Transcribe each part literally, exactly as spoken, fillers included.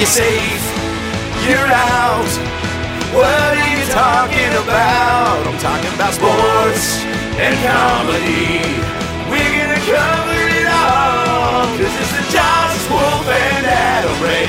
you're safe, you're out. What are you talking about? I'm talking about sports and comedy. We're gonna cover it all, cause it's the Josh Wolf and Adam Ray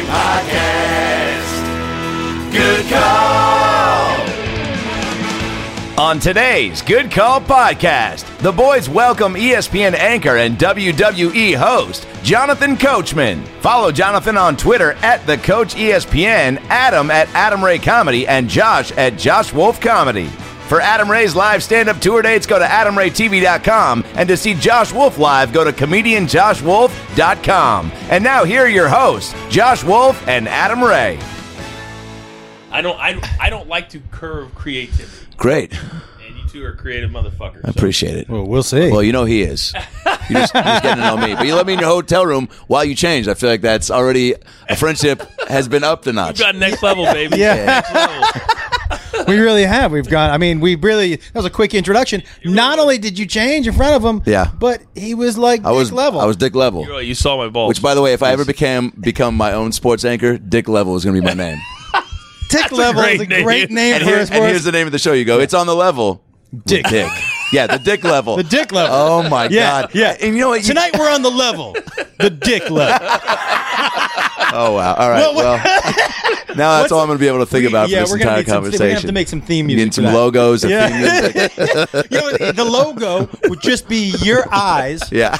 podcast. Good call. On today's Good Call podcast, the boys welcome E S P N anchor and W W E host, Jonathan Coachman. Follow Jonathan on Twitter at the Coach E S P N, Adam at Adam Ray Comedy, and Josh at Josh Wolf Comedy. For Adam Ray's live stand-up tour dates, go to adam ray t v dot com, and to see Josh Wolf live, go to comedian josh wolf dot com. And now here are your hosts, Josh Wolf and Adam Ray. I don't, I, I don't like to curve creativity. Great. And you two are creative motherfuckers. I appreciate it. Well, we'll see. Well, you know he is. You're just, you're just getting to know me. But you let me in your hotel room while you changed. I feel like that's already, a friendship has been upped a notch. You've got next level, baby. Yeah. Next level. We really have. We've gone. I mean, we really. That was a quick introduction. Not only did you change in front of him, Yeah. but he was like I was Dick Level. I was Dick Level. You, you saw my balls. Which, by the way, if I ever became become my own sports anchor, Dick Level is going to be my name. Dick a Level is great a name. great name and, for here- a and sports. here's the name of the show. You go, it's on the level. Dick. Dick. Yeah, the Dick Level. The Dick Level. Oh, my Yeah, God. yeah. And you know what? You- Tonight we're on the level. The Dick Level. Oh, wow. All right. Well, Well, what- now that's all I'm going to be able to think We- about yeah, for this we're gonna entire need some- we're conversation. gonna have to make some theme music Getting for some that. logos, a Yeah. theme music. You know, the logo would just be your eyes, Yeah.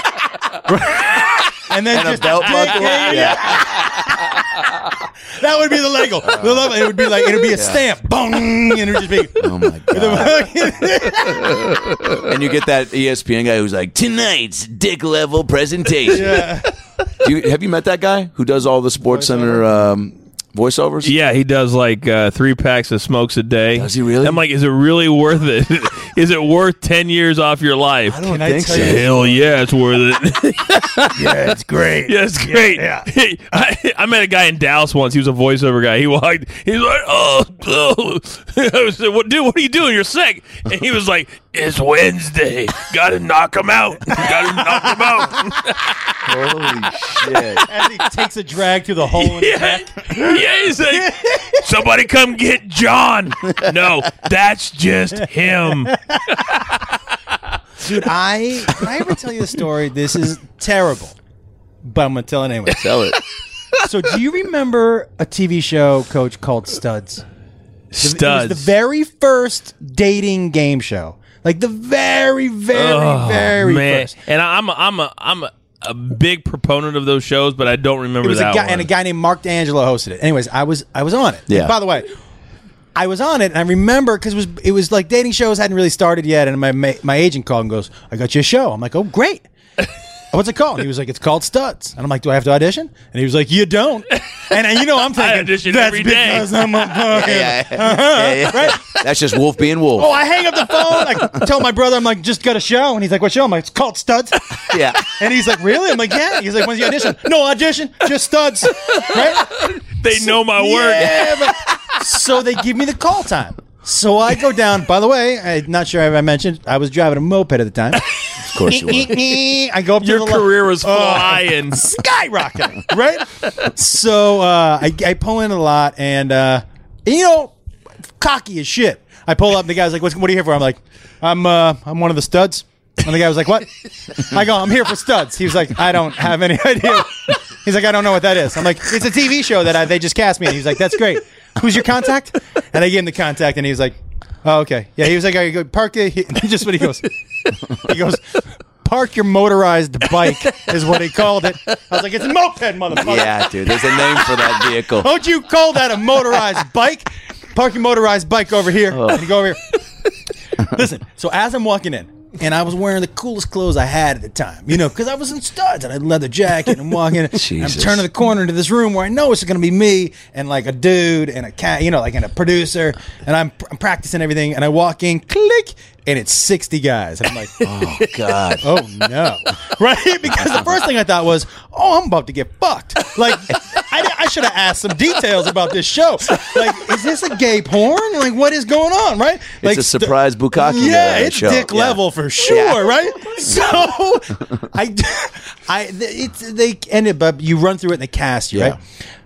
and then And a just belt Dick, buckle. yeah, Yeah. That would be the Lego. The level. It would be like it would be a stamp. Boom, and it would just be. Oh, my God. And you get that E S P N guy who's like, tonight's Dick Level presentation. Yeah. Do you, have you met that guy who does all the Sports Center um, voiceovers? Yeah, he does like uh, three packs of smokes a day. Does he really? I'm like, is it really worth it? Is it worth ten years off your life? I don't Can I think tell so. you- Hell yeah, it's worth it. Yeah, it's great. Yeah, it's great. Yeah, Hey, I, I met a guy in Dallas once. He was a voiceover guy. He walked. He's like, oh, oh. I was like, what, dude, what are you doing? You're sick. And he was like, it's Wednesday. Got to knock him out. Got to knock him out. Holy shit. As he takes a drag through the hole in his Yeah, neck. yeah. He's like, somebody come get John. No, that's just him. Dude, I can I ever tell you a story? This is terrible, but I'm gonna tell it anyway. Tell it. So, do you remember a T V show, Coach, called Studs? Studs. It was the very first dating game show, like the very, very, Oh, very man. first. And I'm a, I'm a, I'm a, a big proponent of those shows, but I don't remember It was that a guy, one. and a guy named Mark D'Angelo hosted it. Anyways, I was I was on it. Yeah. By the way, I was on it, and I remember because it was it was like dating shows hadn't really started yet, and my my, my agent called and goes, "I got you a show." I'm like, "Oh, great." What's it called? And he was like, "It's called Studs." And I'm like, "Do I have to audition?" And he was like, "You don't." And, and you know, I'm thinking, audition that's every day. because I'm a fucking. Yeah, yeah, yeah. Right? That's just Wolf being Wolf. Oh, I hang up the phone. I tell my brother, I'm like, "Just got a show," and he's like, "What show?" I'm like, "It's called Studs." Yeah. And he's like, "Really?" I'm like, "Yeah." He's like, "When's the audition?" "No audition, just Studs." Right? they know my work. Yeah, but, so they give me the call time. So I go down. By the way, I'm not sure if I mentioned, I was driving a moped at the time. Of course you were. I go up to Your the le- career was Oh, flying. skyrocketing, right? So uh, I, I pull in a lot, and uh, you know, cocky as shit. I pull up, and the guy's like, What's, "What are you here for?" I'm like, "I'm uh, I'm one of the studs." And the guy was like, "What?" I go, "I'm here for Studs." He was like, "I don't have any idea." He's like, "I don't know what that is." I'm like, "It's a T V show that I, they just cast me." And he's like, "That's great. Who's your contact?" And I gave him the contact, and he was like, "Oh, okay." Yeah, he was like, "I go park it." He, just what he goes. He goes, "Park your motorized bike," is what he called it. I was like, "It's a moped, motherfucker." Yeah, dude. There's a name for that vehicle. Don't you call that a motorized bike? Park your motorized bike over here. Oh. And you go over here. Listen, so as I'm walking in, and I was wearing the coolest clothes I had at the time, you know, because I was in Studs and I had a leather jacket and I'm walking. And I'm Jesus. turning the corner into this room where I know it's going to be me and like a dude and a cat, you know, like and a producer, and I'm, I'm practicing everything. And I walk in, click, and it's sixty guys, and I'm like, Oh, God. oh no, right? Because the first thing I thought was, oh, I'm about to get fucked. Like, I, I should have asked some details about this show. Like, is this a gay porn? Like, what is going on, right? Like, It's a surprise bukkake. yeah, uh, it's show. dick Yeah. level for sure, Yeah. right? So, I, I, it's they ended, but you run through it in the cast, Yeah. right?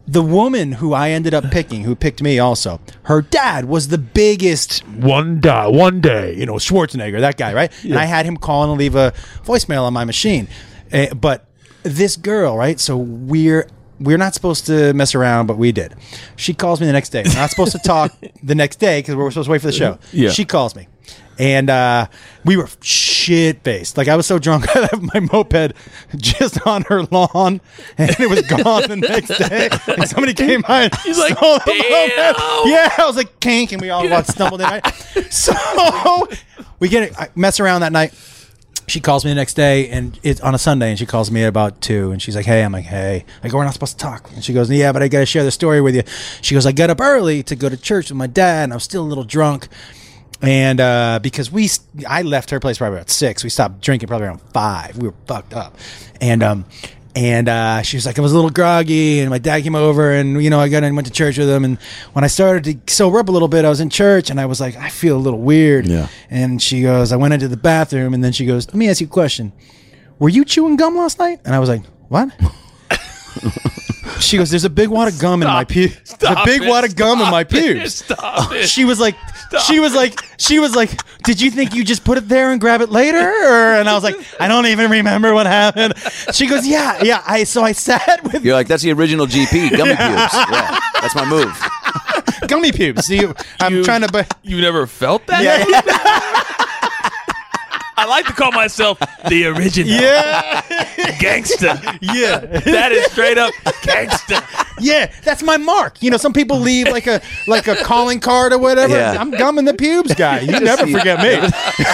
the woman who I ended up picking, who picked me also, her dad was the biggest one day, one day, you know, Schwarzenegger, that guy, right? Yeah. And I had him call and leave a voicemail on my machine. Uh, but this girl, right? So we're we're not supposed to mess around, but we did. She calls me the next day. We're not supposed to talk the next day because we're supposed to wait for the show. Yeah. She calls me. And uh, we were shit-faced. Like, I was so drunk, I left my moped just on her lawn, and it was gone the next day. And somebody came by and He's like, stole the damn. moped. Yeah, I was like, kink, and we all got stumbled in. Right? So we get it. I mess around that night. She calls me the next day, and it's on a Sunday, and she calls me at about two, and she's like, hey. I'm like, hey. I go, we're not supposed to talk. And she goes, yeah, but I got to share the story with you. She goes, I got up early to go to church with my dad, and I was still a little drunk. And uh, because we, I left her place probably about six. We stopped drinking probably around five. We were fucked up. And um, and uh, she was like, I was a little groggy, and my dad came over, and, you know, I got and went to church with him. And when I started to sober up a little bit, I was in church, and I was like, I feel a little weird. Yeah. And she goes, I went into the bathroom, and then she goes, let me ask you a question. Were you chewing gum last night? And I was like, what? She goes, there's a big wad of gum Stop. in my pubes. There's a big it. wad of gum Stop in my it. pubes. Stop it. She was like, she was like, she was like, did you think you just put it there and grab it later? Or, and I was like, I don't even remember what happened. She goes, yeah, yeah. I so I sat with You're like, that's the original G P, gummy pubes. Yeah, that's my move. gummy pubes. See, I'm You- trying to. Bu- You never felt that? yeah, I like to call myself the original yeah, gangster. yeah, That is straight up gangster. yeah. That's my mark. You know, some people leave like a like a calling card or whatever. Yeah. I'm gumming the pubes guy. You never forget me.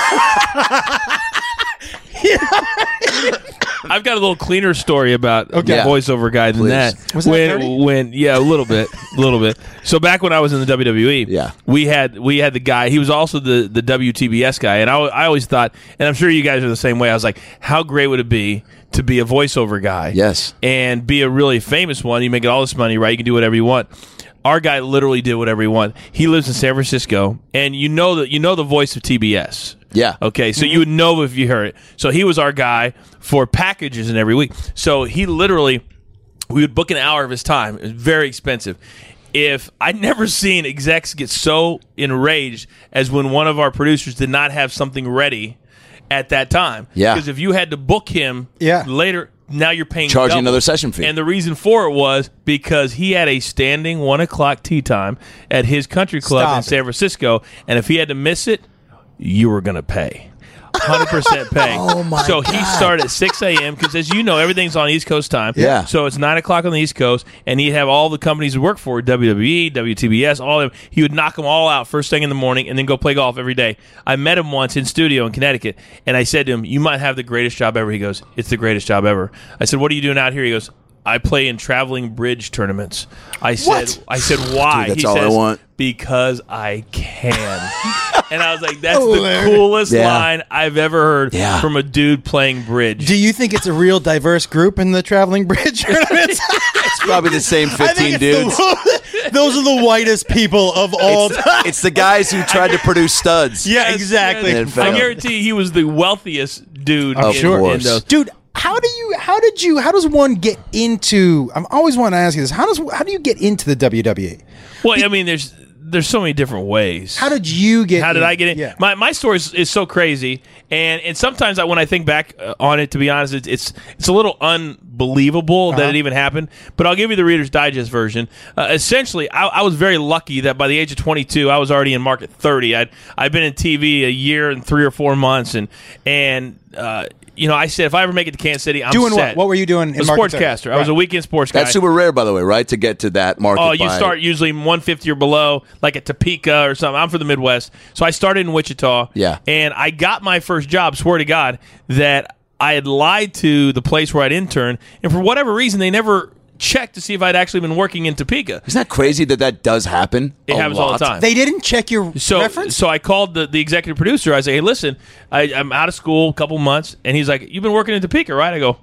I've got a little cleaner story about Okay. the voiceover guy than Please. that. Was that when, dirty? when, yeah, a little bit, a little bit. So back when I was in the W W E, Yeah. we had we had the guy. He was also the the W T B S guy, and I, I always thought, and I'm sure you guys are the same way. I was like, how great would it be to be a voiceover guy? Yes. and be a really famous one. You make all this money, right? You can do whatever you want. Our guy literally did whatever he wanted. He lives in San Francisco, and you know that you know the voice of T B S. Yeah. Okay, so you would know if you heard it. So he was our guy for packages and every week. So he literally, we would book an hour of his time. It was very expensive. If I'd never seen execs get so enraged as when one of our producers did not have something ready at that time. Yeah. Because if you had to book him Yeah. later, now you're paying Charging double. another session fee. And the reason for it was because he had a standing one o'clock tea time at his country club Stop in it. San Francisco, and if he had to miss it, you were going to pay. one hundred percent pay. Oh, my So he God. started at six a.m. because, as you know, everything's on East Coast time. Yeah. So it's nine o'clock on the East Coast, and he'd have all the companies he worked for, W W E, W T B S, all of them. He would knock them all out first thing in the morning and then go play golf every day. I met him once in studio in Connecticut, and I said to him, you might have the greatest job ever. He goes, it's the greatest job ever. I said, what are you doing out here? He goes, I play in traveling bridge tournaments. I said, What? I said, why? Dude, that's he all I says, want. because I can. And I was like, that's the Hilarious. coolest Yeah. line I've ever heard Yeah. from a dude playing bridge. Do you think it's a real diverse group in the traveling bridge tournaments? It's probably the same I fifteen think it's dudes. the- those are the whitest people of all time. It's the guys who tried to produce studs. Yeah, Yes, exactly. yes. And it I failed. guarantee he was the wealthiest dude. I'm in, sure. in Of course. those. Dude, how do you how did you how does one get into I'm always wanting to ask you this. How does how do you get into the W W E? Well, I mean, there's there's so many different ways. How did you get How did in? I get in? Yeah. My my story is, is so crazy, and and sometimes I, when I think back uh, on it, to be honest, it's it's, it's a little unbelievable that Uh-huh. it even happened. But I'll give you the Reader's Digest version. Uh, essentially, I, I was very lucky that by the age of twenty-two, I was already in market thirty. I'd I'd been in T V a year and three or four months, and and. Uh, you know, I said if I ever make it to Kansas City, I'm Doing set. what? What were you doing in a market thirty? sportscaster. I was a Right. weekend sports guy. That's super rare, by the way, right? To get to that market. Oh, you by- start usually one fifty or below, like at Topeka or something. I'm from the Midwest. So I started in Wichita. Yeah. And I got my first job, swear to God, that I had lied to the place where I'd intern. And for whatever reason, they never checked to see if I'd actually been working in Topeka. Isn't that crazy that that does happen? It a happens all the lot? time. They didn't check your So, reference? so I called the, the executive producer. I say, hey, listen, I, I'm out of school a couple months. And he's like, you've been working in Topeka, right? I go,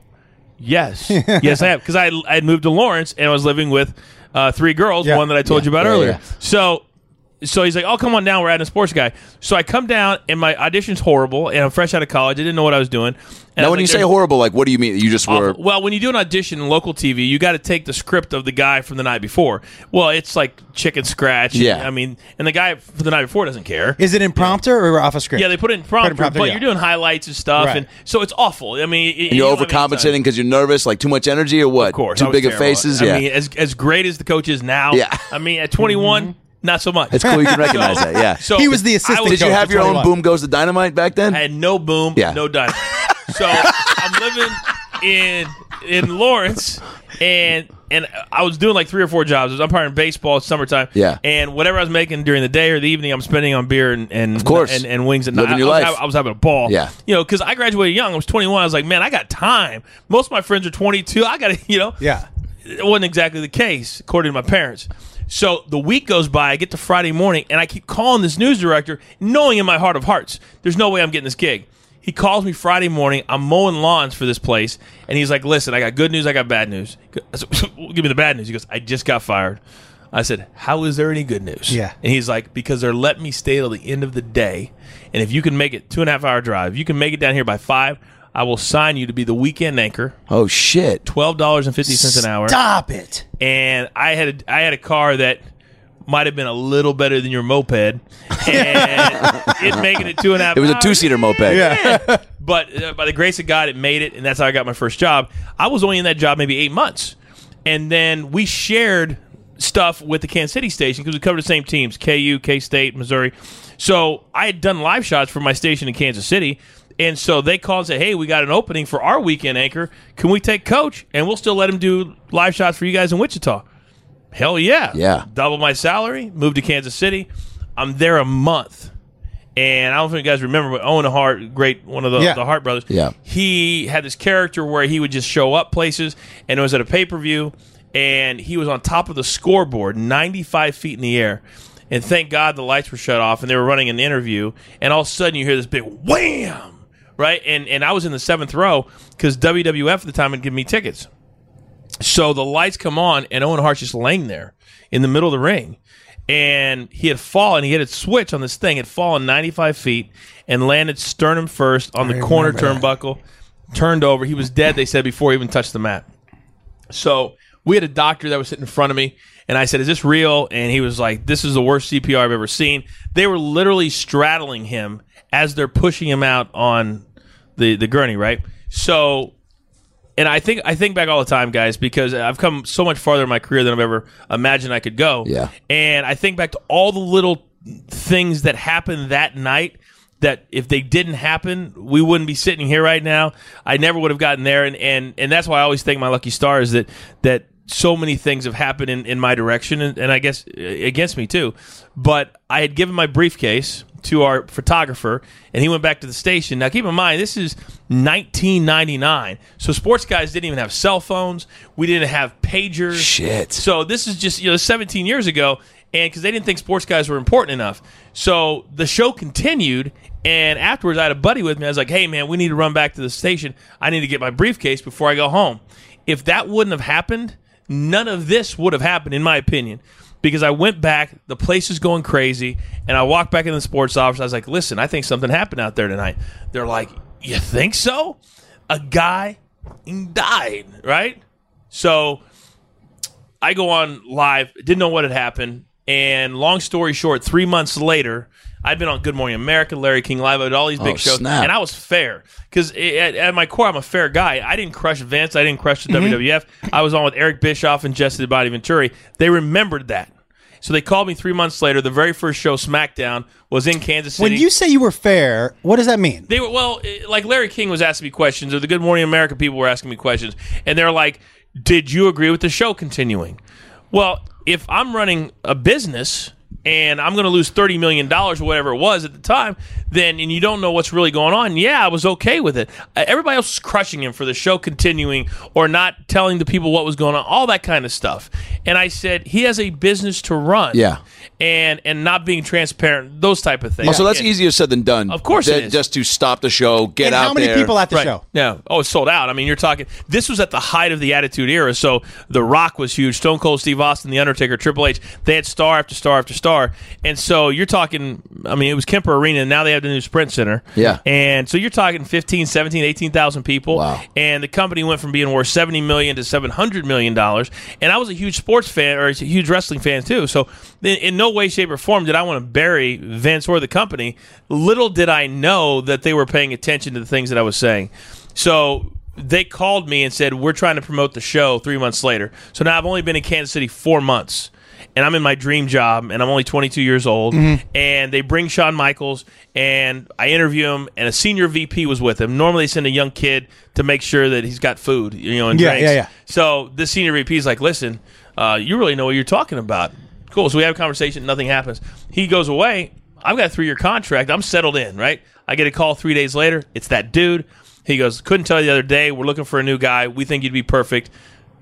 yes. yes, I have. Because I, I had moved to Lawrence and I was living with uh, three girls, Yeah. one that I told Yeah. you about Yeah, earlier. yeah. So so he's like, "Oh, come on down. We're adding a sports guy." So I come down, and my audition's horrible, and I'm fresh out of college. I didn't know what I was doing. And Now, was when like, you say "There's- horrible, like, what do you mean? You just were... Awful. Well, when you do an audition in local T V, you got to take the script of the guy from the night before. Well, it's like chicken scratch. Yeah. I mean, and the guy from the night before doesn't care. Is it impromptu or off a script? Yeah, they put it in prompter, prompter, but yeah. you're doing highlights and stuff, Right. and so it's awful. I mean, And you're overcompensating because you're nervous, like too much energy, or what? Of course, Too I was big of terrible. faces? I Yeah. mean, as as great as the coach is now, Yeah. I mean, at twenty-one, Mm-hmm. not so much. It's cool you can recognize that, yeah. So He was the I assistant Did you coach have at your own twenty-one. Boom Goes the Dynamite back then? I had no boom, Yeah. no dime. So I'm living in in Lawrence, and and I was doing like three or four jobs. I was umpiring baseball, it's summertime. Yeah. And whatever I was making during the day or the evening, I'm spending on beer and and Of course. and, and wings at night. Living I, your I was, life. hav- I was having a ball. Yeah. You know, because I graduated young. I was twenty-one. I was like, man, I got time. Most of my friends are twenty-two. I got to, you know. Yeah. It wasn't exactly the case, according to my parents. So the week goes by, I get to Friday morning, and I keep calling this news director, knowing in my heart of hearts, there's no way I'm getting this gig. He calls me Friday morning. I'm mowing lawns for this place, and he's like, listen, I got good news, I got bad news. I said, give me the bad news. He goes, I just got fired. I said, how is there any good news? Yeah. And he's like, because they're letting me stay till the end of the day, and if you can make it two and a half hour drive, you can make it down here by five, I will sign you to be the weekend anchor, Oh, shit. twelve dollars and fifty cents an hour. Stop it. And I had a, I had a car that might have been a little better than your moped, and it making it two and a half. It was a hours. two-seater moped. Yeah. But uh, by the grace of God, it made it, and that's how I got my first job. I was only in that job maybe eight months, and then we shared stuff with the Kansas City station because we covered the same teams: K U, K-State, Missouri. So I had done live shots for my station in Kansas City. And so they called and said, hey, we got an opening for our weekend anchor. Can we take Coach? And we'll still let him do live shots for you guys in Wichita. Hell yeah. Yeah. Double my salary, moved to Kansas City. I'm there a month. And I don't know if you guys remember, but Owen Hart, great, one of the, Yeah. the Hart brothers, Yeah. he had this character where he would just show up places, and it was at a pay-per-view, and he was on top of the scoreboard, ninety-five feet in the air. And thank God the lights were shut off, and they were running an interview, and all of a sudden you hear this big wham! Right, and and I was in the seventh row because W W F at the time had given me tickets. So the lights come on, and Owen Hart's just laying there in the middle of the ring, and he had fallen. He had a switch on this thing, had fallen ninety-five feet, and landed sternum first on the corner turnbuckle, turned over. He was dead. They said before he even touched the mat. So we had a doctor that was sitting in front of me, and I said, "Is this real?" And he was like, "This is the worst C P R I've ever seen." They were literally straddling him as they're pushing him out on the the gurney, right? So, and I think I think back all the time, guys, because I've come so much farther in my career than I've ever imagined I could go. Yeah. And I think back to all the little things that happened that night that if they didn't happen, we wouldn't be sitting here right now. I never would have gotten there. And and, and that's why I always thank my lucky stars that that so many things have happened in, in my direction and, and I guess against me too. But I had given my briefcase to our photographer, and he went back to the station. Now, keep in mind, this is nineteen ninety-nine, so sports guys didn't even have cell phones. We didn't have pagers. Shit. So this is just, you know, seventeen years ago, and because they didn't think sports guys were important enough. So the show continued, and afterwards, I had a buddy with me. I was like, hey, man, we need to run back to the station. I need to get my briefcase before I go home. If that wouldn't have happened, none of this would have happened, in my opinion. Because I went back, the place is going crazy, and I walked back in the sports office. I was like, listen, I think something happened out there tonight. They're like, you think so? A guy died, right? So I go on live, didn't know what had happened, and long story short, three months later, I'd been on Good Morning America, Larry King Live, I had all these big Oh, shows, snap. and I was fair. Because at, at my core, I'm a fair guy. I didn't crush Vince. I didn't crush the W W F. I was on with Eric Bischoff and Jesse the Body Venturi. They remembered that. So they called me three months later. The very first show, SmackDown, was in Kansas City. When you say you were fair, what does that mean? They were, well, eh, like Larry King was asking me questions, or the Good Morning America people were asking me questions, and they're like, did you agree with the show continuing? Well, if I'm running a business and I'm going to lose thirty million dollars or whatever it was at the time, then and you don't know what's really going on, yeah, I was okay with it. Uh, everybody else was crushing him for the show continuing or not telling the people what was going on, all that kind of stuff. And I said, he has a business to run. Yeah. And and not being transparent, those type of things. Oh, so that's And- easier said than done. Of course Than it is. Just to stop the show, get And out how many there. people at the Right. show? Yeah. Oh, it's sold out. I mean, you're talking. This was at the height of the Attitude Era. So The Rock was huge. Stone Cold Steve Austin, The Undertaker, Triple H. They had star after star after star. And so you're talking. I mean, it was Kemper Arena, and now they have the new Sprint Center. Yeah. And so you're talking fifteen, seventeen, eighteen thousand people. Wow. And the company went from being worth seventy million dollars to seven hundred million dollars. And I was a huge sports fan, or a huge wrestling fan too. So in, in no way, shape, or form did I want to bury Vince or the company. Little did I know that they were paying attention to the things that I was saying. So they called me and said, we're trying to promote the show three months later. So now I've only been in Kansas City four months. And I'm in my dream job, and I'm only twenty-two years old. Mm-hmm. And they bring Shawn Michaels, and I interview him, and a senior V P was with him. Normally, they send a young kid to make sure that he's got food, you know, and Yeah, drinks. yeah, yeah. So this senior V P is like, listen, uh, you really know what you're talking about. Cool. So we have a conversation. Nothing happens. He goes away. I've got a three-year contract. I'm settled in, right? I get a call three days later. It's that dude. He goes, couldn't tell you the other day. We're looking for a new guy. We think you'd be perfect.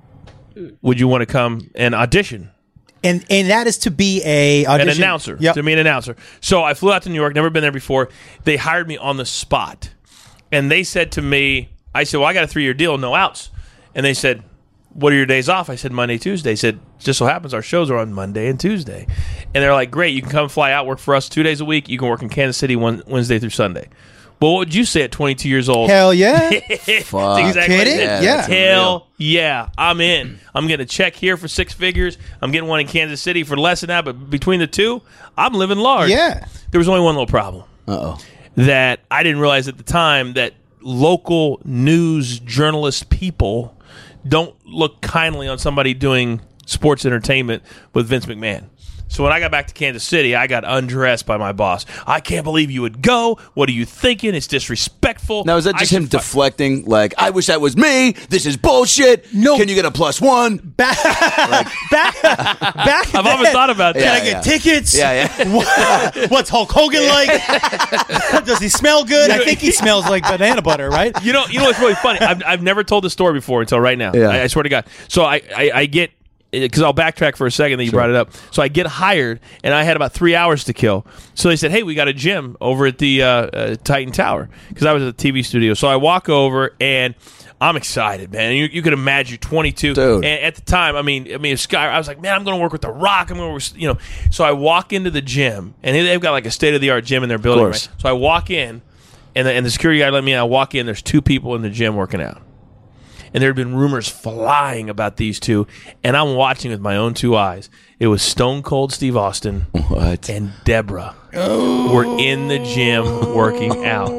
Would you want to come and audition? And and that is to be a audition. An announcer. Yep. To be an announcer. So I flew out to New York, never been there before. They hired me on the spot. And they said to me, I said, well, I got a three-year deal, no outs. And they said, what are your days off? I said, Monday, Tuesday. They said, just so happens our shows are on Monday and Tuesday. And they're like, great, you can come fly out, work for us two days a week. You can work in Kansas City one, Wednesday through Sunday. Well, what would you say at twenty-two years old? Hell yeah. Fuck. That's exactly You what kidding? it is. Yeah. Hell yeah. I'm in. I'm getting a check here for six figures. I'm getting one in Kansas City for less than that. But between the two, I'm living large. Yeah. There was only one little problem. Uh-oh. That I didn't realize at the time that local news journalist people don't look kindly on somebody doing sports entertainment with Vince McMahon. So when I got back to Kansas City, I got undressed by my boss. I can't believe you would go. What are you thinking? It's disrespectful. Now, is that I just should him fi- deflecting? Like, I wish that was me. This is bullshit. No. Can you get a plus one? Back, back, back. I've often thought about that. Can I Yeah, get yeah. tickets? Yeah, yeah. What- What's Hulk Hogan like? Does he smell good? I think he smells like banana butter, right? You know, you know what's really funny? I've, I've never told the story before until right now. Yeah. I, I swear to God. So I, I, I get, because I'll backtrack for a second that you brought it up. So I get hired, and I had about three hours to kill. So they said, hey, we got a gym over at the uh, uh, Titan Tower, because I was at the T V studio. So I walk over, and I'm excited, man. You, you could imagine twenty-two. Dude. And at the time, I mean, I mean, Sky, I was like, man, I'm going to work with The Rock. I'm going to, you know. So I walk into the gym, and they've got like a state-of-the-art gym in their building. course. Right? So I walk in, and the, and the security guy let me in. I walk in, there's two people in the gym working out. And there had been rumors flying about these two, and I'm watching with my own two eyes. It was Stone Cold Steve Austin What? and Deborah were in the gym working out.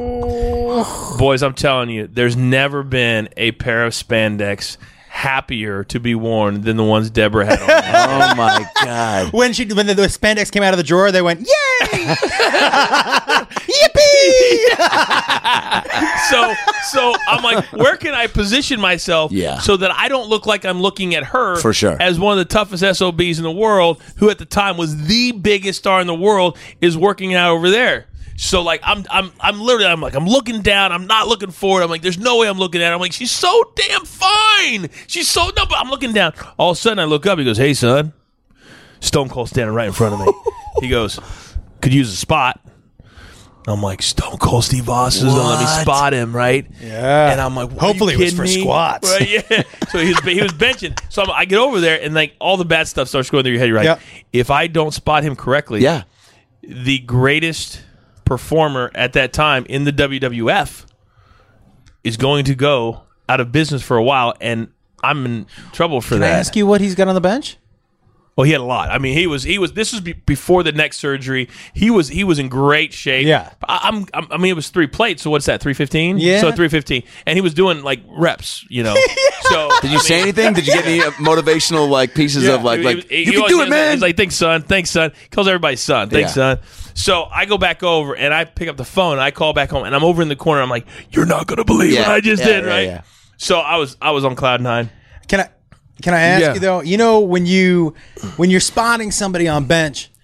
Boys, I'm telling you, there's never been a pair of spandex happier to be worn than the ones Deborah had on. Oh, my God. When she when the, the spandex came out of the drawer, they went, "Yay! Yippee!" so so I'm like, where can I position myself Yeah. so that I don't look like I'm looking at her For sure. as one of the toughest S O Bs in the world, who at the time was the biggest star in the world, is working out over there. So like I'm I'm I'm literally I'm like I'm looking down, I'm not looking forward. I'm like, there's no way I'm looking at her. I'm like, she's so damn fine. She's so no, but I'm looking down. All of a sudden I look up, he goes, hey son. Stone Cold standing right in front of me. He goes, could use a spot. I'm like, Stone Cold Steve Austin is gonna let me spot him, right? Yeah. And I'm like, what, Hopefully are you it was for kidding me? squats. Right, yeah. So he was he was benching. So I'm, I get over there, and like all the bad stuff starts going through your head. You're like, Yep. if I don't spot him correctly, Yeah. the greatest performer at that time in the W W F is going to go out of business for a while, and I'm in trouble for Can I that. ask you what he's got on the bench? Well, he had a lot. I mean, he was he was. This was be, before the neck surgery. He was he was in great shape. Yeah. I, I'm, I'm. I mean, it was three plates. So what's that? Three fifteen. Yeah. So three fifteen, and he was doing like reps. You know. So Did you say anything? Did you get any uh, motivational like pieces of like He- like he- you he can always do it, does that. man? He's like, thanks, son. Thanks, son. He calls everybody son. Thanks, Yeah. son. So I go back over and I pick up the phone and I call back home and I'm over in the corner. I'm like, you're not gonna believe Yeah. what I just Yeah, did, yeah, right? yeah. So I was I was on cloud nine. Can I can I ask Yeah. you though? You know when you when you're spotting somebody on bench,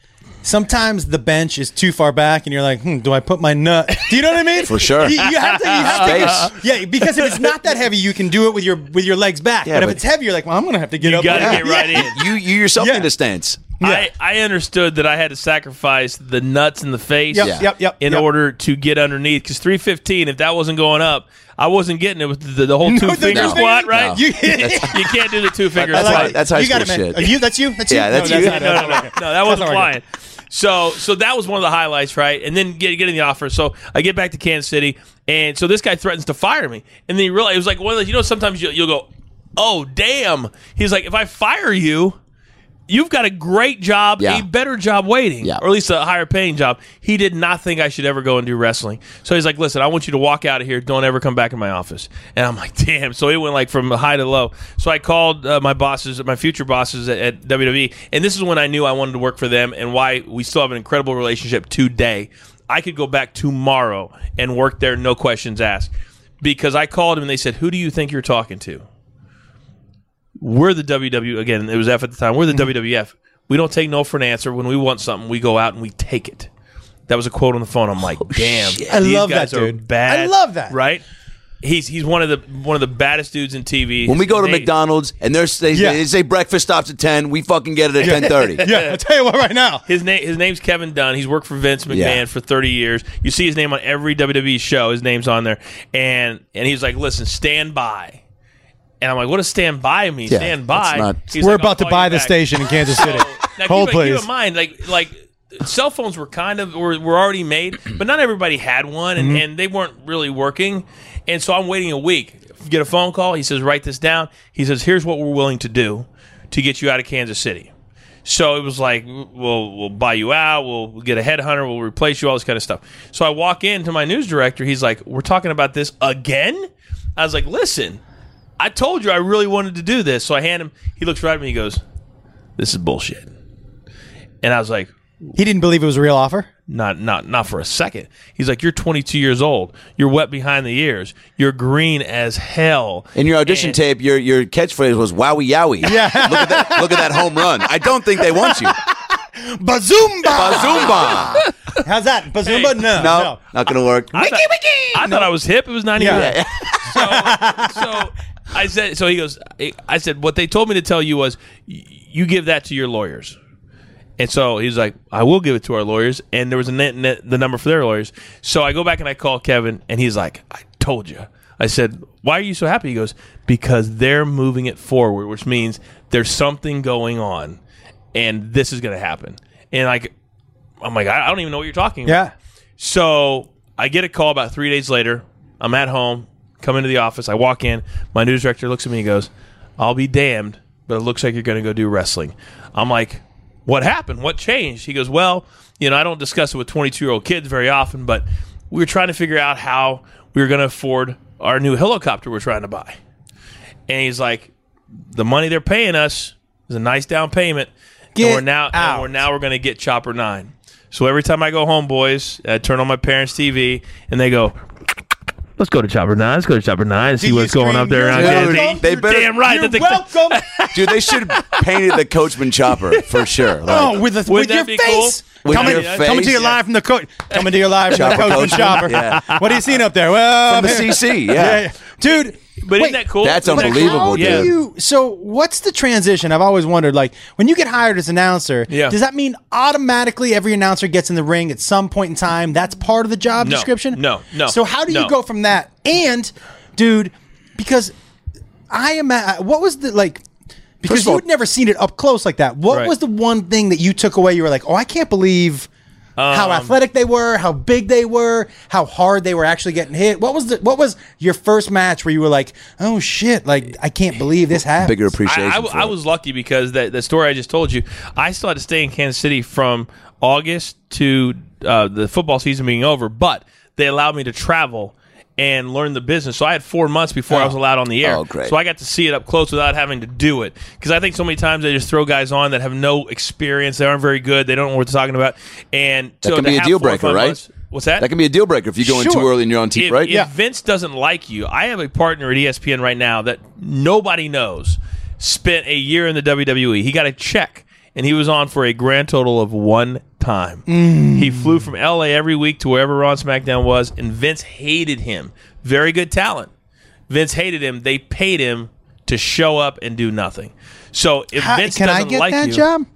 sometimes the bench is too far back, and you're like, hmm, do I put my nut? Do you know what I mean? For sure. You, you have to. You have Space. to. Yeah, because if it's not that heavy, you can do it with your with your legs back. Yeah, but if but- it's heavy, you're like, well, I'm gonna have to get You up. got to and- get right in. You you yourself Yeah. need a stance. I, I understood that I had to sacrifice the nuts in the face Yep, Yeah. yep, yep. in yep. order to get underneath. Because three fifteen, if that wasn't going up, I wasn't getting it with the, the whole No, two the finger two squat, finger- right? No. You, You can't do the two finger That's squat. high- that's high you school got it, man. shit. Are you? That's you. That's you. Yeah, that's no, you. That's no, not, no, that's no, not- no, that wasn't that's not flying. So, so that was one of the highlights, right? And then get, getting the offer. So I get back to Kansas City, and so this guy threatens to fire me. And then you realize it was like one of those, you know, sometimes you, you'll go, "Oh, damn!" He's like, "If I fire you, you've got a great job, Yeah. a better job waiting, Yeah. or at least a higher paying job." He did not think I should ever go and do wrestling. So he's like, "Listen, I want you to walk out of here. Don't ever come back in my office." And I'm like, "Damn." So it went like from high to low. So I called uh, my bosses, my future bosses at, at W W E. And this is when I knew I wanted to work for them and why we still have an incredible relationship today. I could go back tomorrow and work there, no questions asked. Because I called them and they said, "Who do you think you're talking to?" We're the W W E, again, it was F at the time. We're the Mm-hmm. W W F. We don't take no for an answer. When we want something, we go out and we take it. That was a quote on the phone. I'm like, damn, I these love guys that, are dude. bad. I love that. Right? He's he's one of the one of the baddest dudes in T V. When we go to They- McDonald's and there's they, Yeah. they say breakfast stops at ten, we fucking get it at ten thirty. Yeah, I'll tell you what right now. His name his name's Kevin Dunn. He's worked for Vince McMahon Yeah. for thirty years. You see his name on every W W E show. His name's on there. And and he's like, "Listen, stand by." And I'm like, "What does stand by mean?" Yeah, stand by. that's not- He's We're like, "I'll about to call buy you the back." station in Kansas City. Now, Hold, keep, keep please. in mind, like like cell phones were kind of were, were already made, but not everybody had one, and, Mm-hmm. and they weren't really working. And so I'm waiting a week. Get a phone call. He says, "Write this down." He says, "Here's what we're willing to do to get you out of Kansas City." So it was like, we'll we'll buy you out. We'll get a headhunter. We'll replace you. All this kind of stuff. So I walk into my news director. He's like, "We're talking about this again?" I was like, "Listen, I told you I really wanted to do this." So I hand him. He looks right at me. He goes, "This is bullshit." And I was like, He didn't believe it was a real offer. not not not for a second. He's like, "You're twenty-two years old. You're wet behind the ears. You're green as hell." In your audition And- tape, your your catchphrase was "Wowie yowie." Yeah. look at that! Look at that home run. I don't think they want you. Bazumba. Bazumba. How's that? Bazumba? No. No, not gonna work. I thought, I thought I was hip. It was ninety. Yeah. So, so I said. So he goes. I said, "What they told me to tell you was, y- you give that to your lawyers." And so he's like, "I will give it to our lawyers." And there was a net, net, the number for their lawyers. So I go back and I call Kevin, and he's like, "I told you." I said, "Why are you so happy?" He goes, "Because they're moving it forward, which means there's something going on, and this is going to happen." And like, I'm like, I I don't even know what you're talking about. Yeah. So I get a call about three days later. I'm at home, come into the office. I walk in. My news director looks at me and goes, "I'll be damned, but it looks like you're going to go do wrestling." I'm like, "What happened? What changed?" He goes, "Well, you know, I don't discuss it with twenty-two-year-old kids very often, but we were trying to figure out how we were going to afford our new helicopter we're trying to buy." And he's like, "The money they're paying us is a nice down payment, Get and we're now and out. we're now we're going to get Chopper nine." So every time I go home, boys, I turn on my parents' T V, and they go, "Let's go to Chopper nine. Let's go to Chopper nine and see you what's going scream, up there "You're around welcome, Kansas." they You're better- damn right. You're that the- welcome. Dude, they should have painted the Coachman chopper for sure. Like, Oh, with, the, with that your be face. cool? With coming, your coming to face? you live from the coach. Coming to you live from the Chopper Coachman Coachman? Chopper. Yeah. What are you seeing up there? Well, From the man- C C, yeah. yeah, yeah. Dude. But wait, isn't that cool? That's Isn't that cool? unbelievable, How dude. do you? So, what's the transition? I've always wondered. Like, when you get hired as announcer, Yeah. does that mean automatically every announcer gets in the ring at some point in time? That's part of the job No, description. no, no, So, how do you no. go from that? And, dude, because I am. What was the like? Because First of all- you'd never seen it up close like that. What Right. was the one thing that you took away? You were like, oh, I can't believe. how athletic they were, how big they were, how hard they were actually getting hit. What was the what was your first match where you were like, oh shit, like I can't believe this happened? Bigger appreciation. I, I, for I it. was lucky because that the story I just told you, I still had to stay in Kansas City from August to uh, the football season being over, but they allowed me to travel and learn the business. So I had four months before I was allowed on the air. Oh, great. So I got to see it up close without having to do it. Because I think so many times they just throw guys on that have no experience. They aren't very good. They don't know what they're talking about. And That so can to be a have deal four or breaker, five right? months- what's that? That can be a deal breaker if you go in too Sure. early and you're on T V, if, right? if Vince doesn't like you, I have a partner at E S P N right now that nobody knows spent a year in the W W E. He got a check and he was on for a grand total of one time. Mm. He flew from L A every week to wherever Raw and SmackDown was, and Vince hated him. Very good talent. Vince hated him. They paid him to show up and do nothing. So if How, Vince can doesn't I get like that you, job?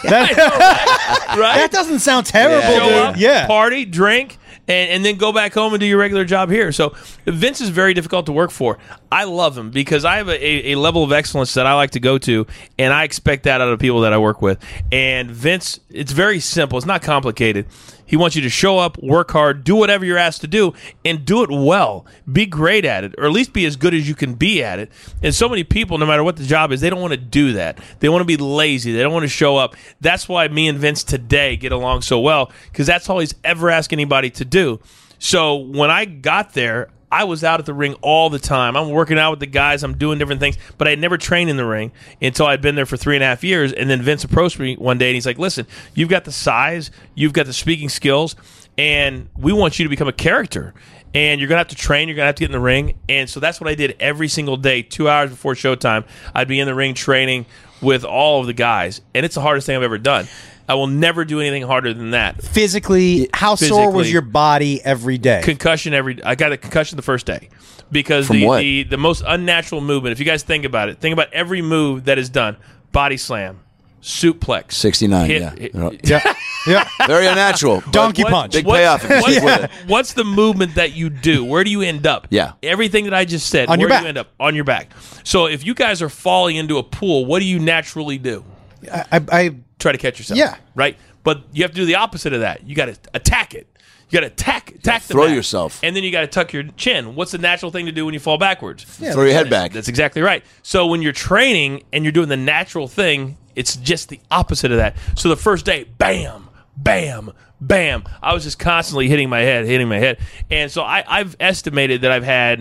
that, right? that doesn't sound terrible, Yeah. Show dude. up, Yeah. party, drink, and, and then go back home and do your regular job here. So Vince is very difficult to work for. I love him because I have a, a, a level of excellence that I like to go to, and I expect that out of people that I work with. And Vince, it's very simple. It's not complicated. He wants you to show up, work hard, do whatever you're asked to do, and do it well. Be great at it, or at least be as good as you can be at it. And so many people, no matter what the job is, they don't want to do that. They want to be lazy. They don't want to show up. That's why me and Vince today get along so well, because that's all he's ever asked anybody to do. So when I got there, I was out at the ring all the time. I'm working out with the guys. I'm doing different things, but I never trained in the ring until I'd been there for three and a half years. And then Vince approached me one day, and he's like, listen, you've got the size, you've got the speaking skills, and we want you to become a character. And you're going to have to train. You're going to have to get in the ring. And so that's what I did every single day, two hours before showtime. I'd be in the ring training with all of the guys. And it's the hardest thing I've ever done. I will never do anything harder than that. Physically, how sore was Physically. your body every day? Concussion every. I got a concussion the first day because From the, what? the the most unnatural movement. If you guys think about it, think about every move that is done: body slam, suplex, sixty-nine, hit- yeah. hit- yeah, yeah. Very unnatural. Donkey What- punch. Big what's- payoff if you what's, stick with it. what's the movement that you do? Where do you end up? Yeah. Everything that I just said. On where your do back. you end up? On your back. So if you guys are falling into a pool, what do you naturally do? I, I, Try to catch yourself. Yeah. Right? But you have to do the opposite of that. You got to attack it. You got to attack, attack the throw mat. yourself. And then you got to tuck your chin. What's the natural thing to do when you fall backwards? Throw your head back. That's exactly right. So when you're training and you're doing the natural thing, it's just the opposite of that. So the first day, bam, bam, bam. I was just constantly hitting my head, hitting my head. And so I, I've estimated that I've had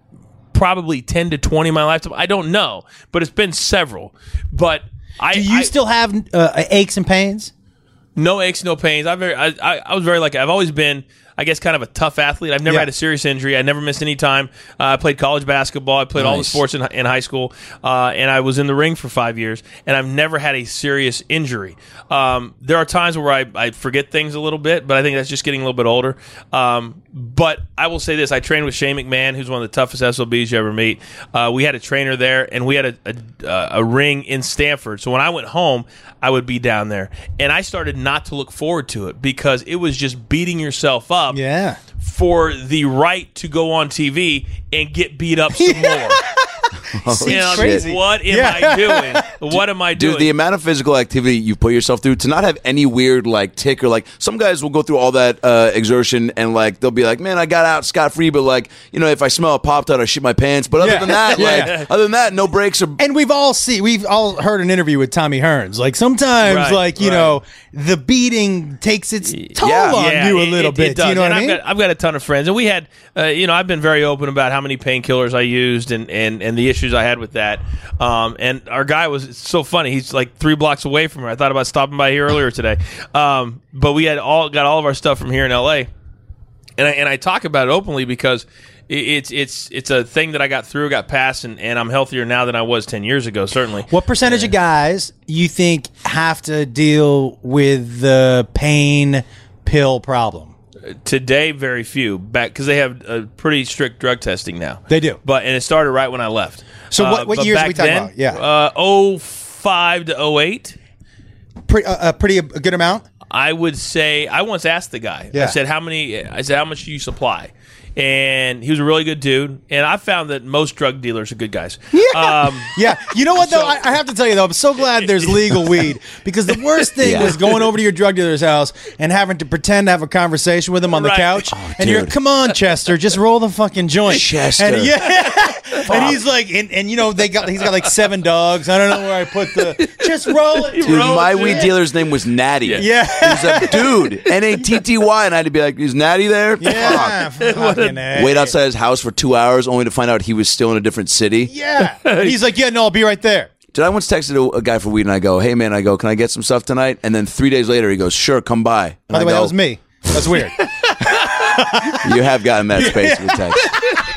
probably ten to twenty in my lifetime. I don't know, but it's been several. But I do you I, still have uh, aches and pains? no aches, no pains. I very, I, I, I was very lucky. I've always been, I guess, kind of a tough athlete. I've never Yeah. had a serious injury. I never missed any time. Uh, I played college basketball. I played all the Nice. sports in, in high school, uh, and I was in the ring for five years. And I've never had a serious injury. Um, there are times where I, I forget things a little bit, but I think that's just getting a little bit older. Um, but I will say this: I trained with Shane McMahon, who's one of the toughest S O Bs you ever meet. Uh, we had a trainer there, and we had a, a, a ring in Stanford. So when I went home, I would be down there, and I started not to look forward to it because it was just beating yourself up Yeah. for the right to go on T V and get beat up some more. Holy And I'm shit. like, what am Yeah. I doing? What am I doing? Dude, the amount of physical activity you put yourself through to not have any weird like tick or like some guys will go through all that uh, exertion and like they'll be like, man, I got out scot free, but like you know, if I smell a Pop Tart, I shit my pants. But other Yeah. than that, Yeah. like other than that, no breaks or. And we've all seen, we've all heard an interview with Tommy Hearns. Like sometimes, Right, like you right. know, the beating takes its toll Yeah. on Yeah, you a it- little it- bit. it does. Do you know what and I mean? I've got, I've got a ton of friends, and we had, uh, you know, I've been very open about how many painkillers I used and, and, and the issues I had with that. Um, and our guy was it's so funny. He's like three blocks away from here. I thought about stopping by here earlier today. Um, but we had all got all of our stuff from here in L A. And I, and I talk about it openly because it, it's it's it's a thing that I got through, got past, and, and I'm healthier now than I was ten years ago. Certainly. What percentage of guys you think have to deal with the pain pill problem? Today, very few. Back because they have a pretty strict drug testing now. They do. But and it started right when I left. So what- Uh, what but years are back we talking then, about? Yeah. Uh, oh five to oh eight. Pretty, uh, a pretty a good amount. I would say I once asked the guy. Yeah. I said, "How many?" I said, "How much do you supply?" And he was a really good dude. And I found that most drug dealers are good guys. Yeah. Um, Yeah, you know what though? So- I, I have to tell you though, I'm so glad there's legal weed because the worst thing Yeah. was going over to your drug dealer's house and having to pretend to have a conversation with him on the Right. couch, Oh, and you're, dude. come on, Chester, just roll the fucking joint, Chester. And yeah, and he's like, and, and you know they got he's got like seven dogs. I don't know where I put the. Just roll it, Dude, Roll my it, weed dude. dealer's name was Natty. Yeah. He's a dude. N A T T Y. And I had to be like, is Natty there? Yeah, Fuck. fucking A. Wait outside his house for two hours only to find out he was still in a different city. Yeah, and he's like, yeah, no, I'll be right there. Dude, I once texted a, a guy for weed and I go, hey man, I go, can I get some stuff tonight? And then three days later he goes, sure, come by. And By the I way, go, that was me. That's weird. You have gotten that space with text.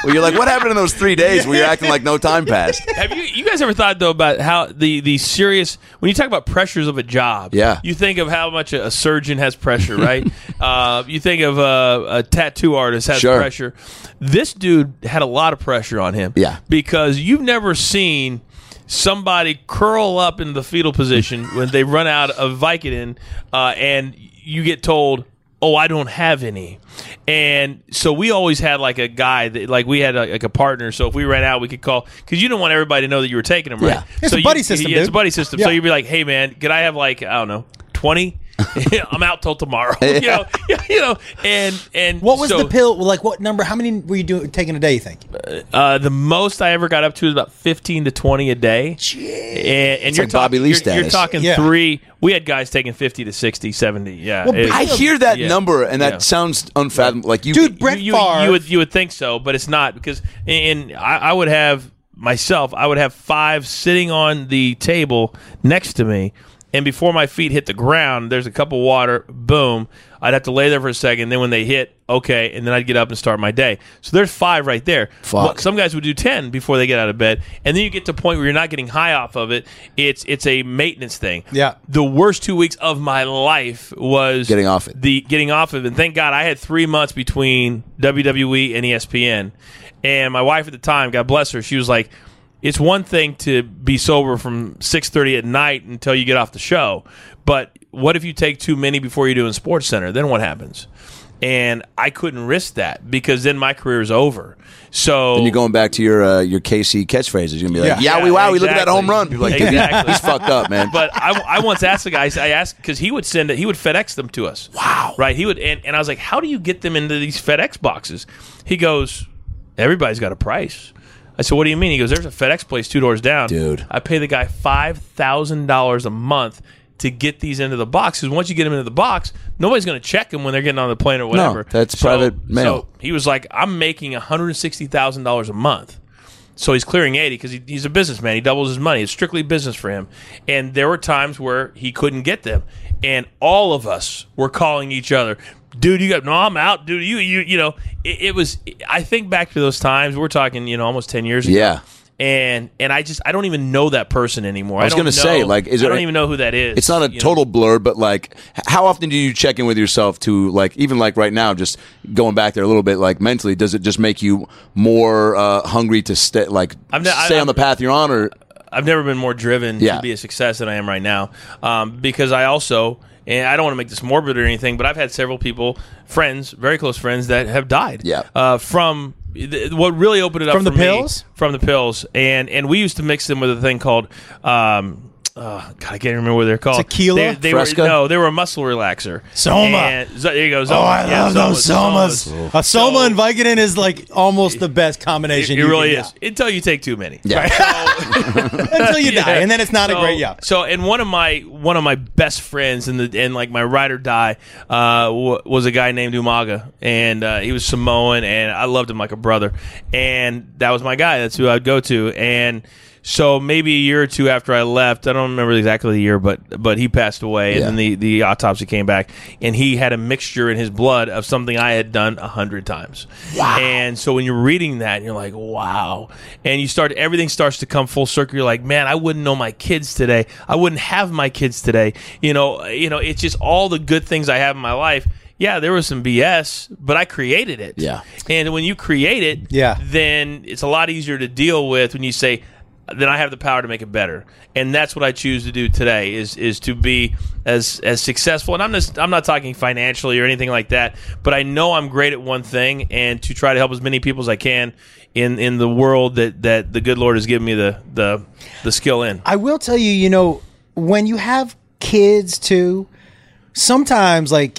Well, you're like, what happened in those three days where you're acting like no time passed? Have you you guys ever thought though about how the the serious when you talk about pressures of a job? Yeah. You think of how much a, a surgeon has pressure, right? uh, you think of uh, a tattoo artist has Sure. pressure. This dude had a lot of pressure on him. Yeah. Because you've never seen somebody curl up in the fetal position when they run out of Vicodin, uh, and you get told, "Oh, I don't have any." And so we always had like a guy that, like we had a, like a partner. So if we ran out, we could call because you didn't want everybody to know that you were taking them, right? Yeah. It's so a buddy you, system, Yeah, it's a dude. buddy system. Yeah. So you'd be like, "Hey, man, could I have like I don't know, twenty? I'm out till tomorrow." You know, you know, and and What was so, the pill? Like, what number? How many were you doing taking a day? You think? Uh, the most I ever got up to was about fifteen to twenty a day. And, and you're, like Bobby Lee you're, you're status. talking Yeah. three. We had guys taking fifty to sixty, seventy. Yeah. Well, It- I hear that Yeah. number, and that Yeah. sounds unfathomable. Like you, Dude, Brett you, Favre. you would you would think so, but it's not because and I, I would have myself. I would have five sitting on the table next to me, and before my feet hit the ground, there's a cup of water. Boom! I'd have to lay there for a second. Then when they hit, okay, and then I'd get up and start my day. So there's five right there. Fuck. Well, some guys would do ten before they get out of bed, and then you get to a point where you're not getting high off of it. It's it's a maintenance thing. Yeah. The worst two weeks of my life was Getting off it. the getting off of it. And thank God I had three months between W W E and E S P N. And my wife at the time, God bless her, she was like, it's one thing to be sober from six thirty at night until you get off the show. But what if you take too many before you're doing Sports Center? Then what happens? And I couldn't risk that because then my career is over. So and you're going back to your uh, your K C catchphrases. You're gonna be like, Yeah. "Yowie, Yeah, wowie, look at that exactly. home run." People are like, "Dude, Exactly. he's fucked up, man." But I, I once asked the guy, I asked because he would send it, he would FedEx them to us. Wow. Right? He would, and, and I was like, how do you get them into these FedEx boxes? He goes, everybody's got a price. I said, what do you mean? He goes, there's a FedEx place two doors down. Dude. I pay the guy five thousand dollars a month to get these into the box. Because once you get them into the box, nobody's going to check them when they're getting on the plane or whatever. that's private mail. So he was like, I'm making one hundred sixty thousand dollars a month. So he's clearing eighty because he, he's a businessman. He doubles his money. It's strictly business for him. And there were times where he couldn't get them. And all of us were calling each other, dude, you got, no, I'm out. Dude, you, you, you know, it, it was, I think back to those times, we're talking, you know, almost ten years ago. Yeah. And, and I just, I don't even know that person anymore. I was don't gonna say, know- like, is I it- don't even know who that is. It's not a you know? total blur, but like, h- how often do you check in with yourself to like, even like right now, just going back there a little bit, like mentally, does it just make you more uh, hungry to stay, like, I'm not- I- stay on I'm- the path you're on, or I've never been more driven Yeah. to be a success than I am right now, um, because I also, and I don't want to make this morbid or anything, but I've had several people, friends, very close friends, that have died. Yeah. Uh, from th- what really opened it up From the for me- pills? from the pills, and and we used to mix them with a thing called. Um, Uh, God, I can't remember what they're called. Tequila? They, they Fresca? were no, they were a muscle relaxer. Soma. And, so, there you go. Soma. Oh, I Yeah, love those Somas. somas. A soma and Vicodin is like almost the best It, combination. it you really can is until you take too many. yeah, get. Until you die, Yeah. and then it's not so, a great yeah. So, and one of my one of my best friends and the and like my ride or die uh, w- was a guy named Umaga, and uh, he was Samoan, and I loved him like a brother, and that was my guy. That's who I'd go to, and. So maybe a year or two after I left, I don't remember exactly the year, but but he passed away, and Yeah. then the, the autopsy came back, and he had a mixture in his blood of something I had done a hundred times. Wow! And so when you're reading that, and you're like, wow, and you start everything starts to come full circle. You're like, man, I wouldn't know my kids today. I wouldn't have my kids today. You know, you know, it's just all the good things I have in my life. Yeah, there was some B S, but I created it. Yeah. And when you create it, Yeah. then it's a lot easier to deal with when you say, then I have the power to make it better, and that's what I choose to do today. Is is to be as as successful, and I'm just I'm not talking financially or anything like that, but I know I'm great at one thing, and to try to help as many people as I can in, in the world that, that the good Lord has given me the the the skill in. I will tell you, you know, when you have kids too, sometimes like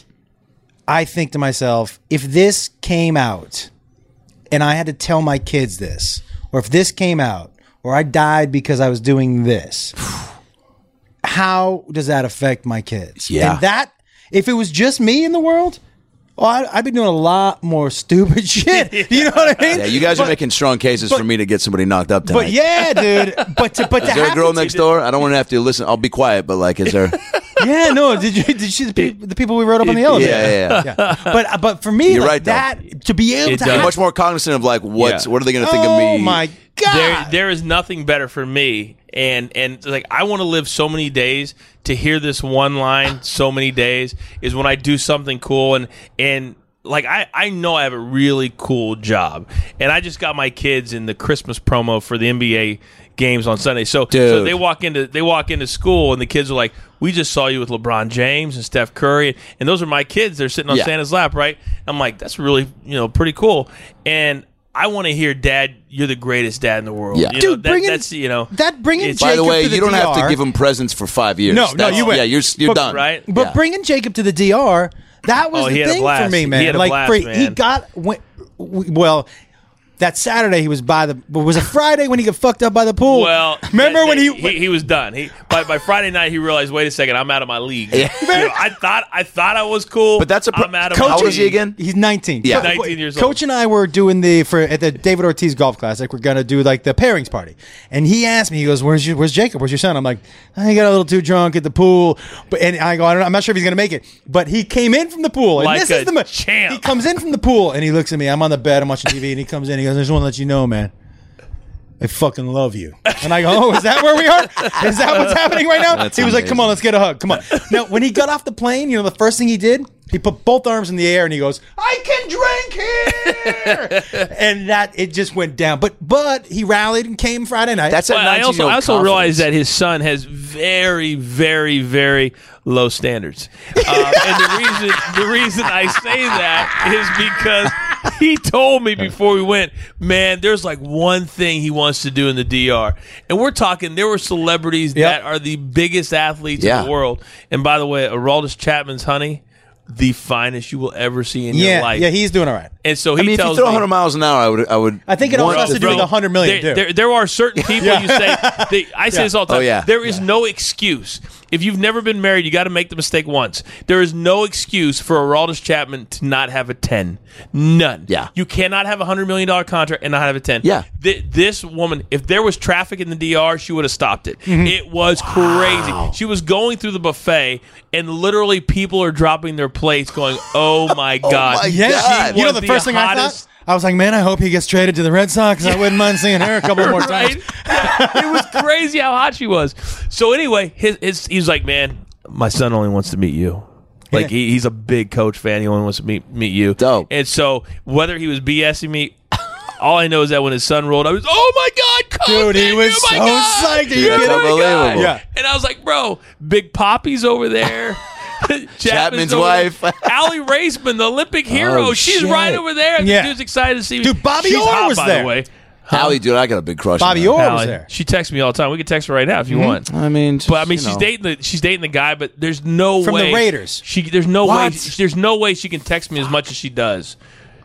I think to myself, if this came out and I had to tell my kids this, or if this came out, or I died because I was doing this, how does that affect my kids? Yeah. And that, if it was just me in the world, Oh, I, I've been doing a lot more stupid shit. You know what I mean? Yeah, you guys but, are making strong cases but, for me to get somebody knocked up tonight. But yeah, dude. But to, but to is there a have girl to- next door? I don't want to have to listen. I'll be quiet, but like, is there? Yeah, no. Did you did you see the, pe- the people we wrote up on the elevator? Yeah, yeah, yeah. yeah. But but for me, You're like, right, though. that to be able It to does. You're have, much more cognizant of like, what's Yeah. what are they going to think oh of me? my god, There, there is nothing better for me, and and like I want to live so many days to hear this one line. So many days is when I do something cool, and and like I I know I have a really cool job, and I just got my kids in the Christmas promo for the N B A games on Sunday. So, so Dude. they walk into they walk into school, and the kids are like, "We just saw you with LeBron James and Steph Curry," and those are my kids. They're sitting on Yeah. Santa's lap, right? I'm like, that's really you know pretty cool, and I want to hear, "Dad, you're the greatest dad in the world." Yeah. You know, Dude, that, bringing- that's you know that bringing it's- By the Jacob way, to the you don't D have to R. give them presents for five years. No, no, That's- you win. Yeah, you're you're But- done. right? But Yeah. bringing Jacob to the D R, that was Oh, he the had a thing blast. for me, He man. had a like blast, for, he man. got went, well. That Saturday he was by the was a Friday when he got fucked up by the pool. Well, remember that- when he, he he was done. He by, by Friday night he realized, wait a second, I'm out of my league. Yeah. You know, I thought I thought I was cool, But that's a pro- I'm out of How my old league. is he again? He's nineteen. Yeah. Co- nineteen years Coach old. and I were doing the for at the David Ortiz Golf Classic. We're gonna do like the pairings party, and he asked me, he goes, "Where's your Where's Jacob? Where's your son?" I'm like, "I got a little too drunk at the pool," but and I go, I don't know, "I'm not sure if he's gonna make it." But he came in from the pool, and Like this a is the mo- champ. He comes in from the pool, and he looks at me. I'm on the bed. I'm watching T V, and he comes in. He goes, "I just want to let you know, man. I fucking love you." And I go, "Oh, is that where we are? Is that what's happening right now?" That's he was like, "Come on, amazing. let's get a hug. Come on." Now, when he got off the plane, you know, the first thing he did, he put both arms in the air and he goes, "I can drink here," and that it just went down. But but he rallied and came Friday night. That's a But I also, nineteen-year-old I also confidence. realized that his son has very, very, very low standards, um, and the reason the reason I say that is because he told me before we went, man, there's like one thing he wants to do in the D R, and we're talking. There were celebrities Yep. that are the biggest athletes Yeah. in the world, and by the way, Aroldis Chapman's honey, the finest you will ever see in yeah, your life. yeah, he's doing all right. and so I he mean, if you tells throw me, one hundred miles an hour, I would. I would. I think it also want has to do with the one hundred million, there, too. there, there are certain people you say. They, I say this all the time. Oh, yeah. There is no excuse. If you've never been married, you got to make the mistake once. There is no excuse for Aroldis Chapman to not have a ten. None. Yeah. You cannot have a hundred million dollar contract and not have a ten. Yeah. Th- this woman, if there was traffic in the D R, she would have stopped it. Mm-hmm. It was crazy. She was going through the buffet, and literally people are dropping their plates, going, "Oh my god!" my Yeah, God. you know was the the first thing I hottest- thought. I was like, man, I hope he gets traded to the Red Sox. I wouldn't mind seeing her a couple more times. Right? It was crazy how hot she was. So anyway, his, his he's like, man, my son only wants to meet you. Like he, he's a big Coach fan. He only wants to meet meet you. Dope. And so whether he was BSing me, all I know is that when his son rolled, I was, oh my god, Coach, Dude, he man, was you're my so guy. psyched. Are you You're kidding? my guy. Unbelievable. Yeah. And I was like, bro, Big Poppy's over there. Chapman's, Chapman's over wife. there. Allie Raceman, the Olympic hero, Oh, she's shit. right over there. And Yeah. the dude's excited to see me. Dude, Bobby she's Orr hot, was by there. the way. Hallie, dude, I got a big crush. on Bobby her. Orr was Allie, there. she texts me all the time. We can text her right now if you want. I mean, But I mean, you she's know. dating the she's dating the guy, but there's no From the way Raiders. She there's no way What? there's no way she can text me as much as she does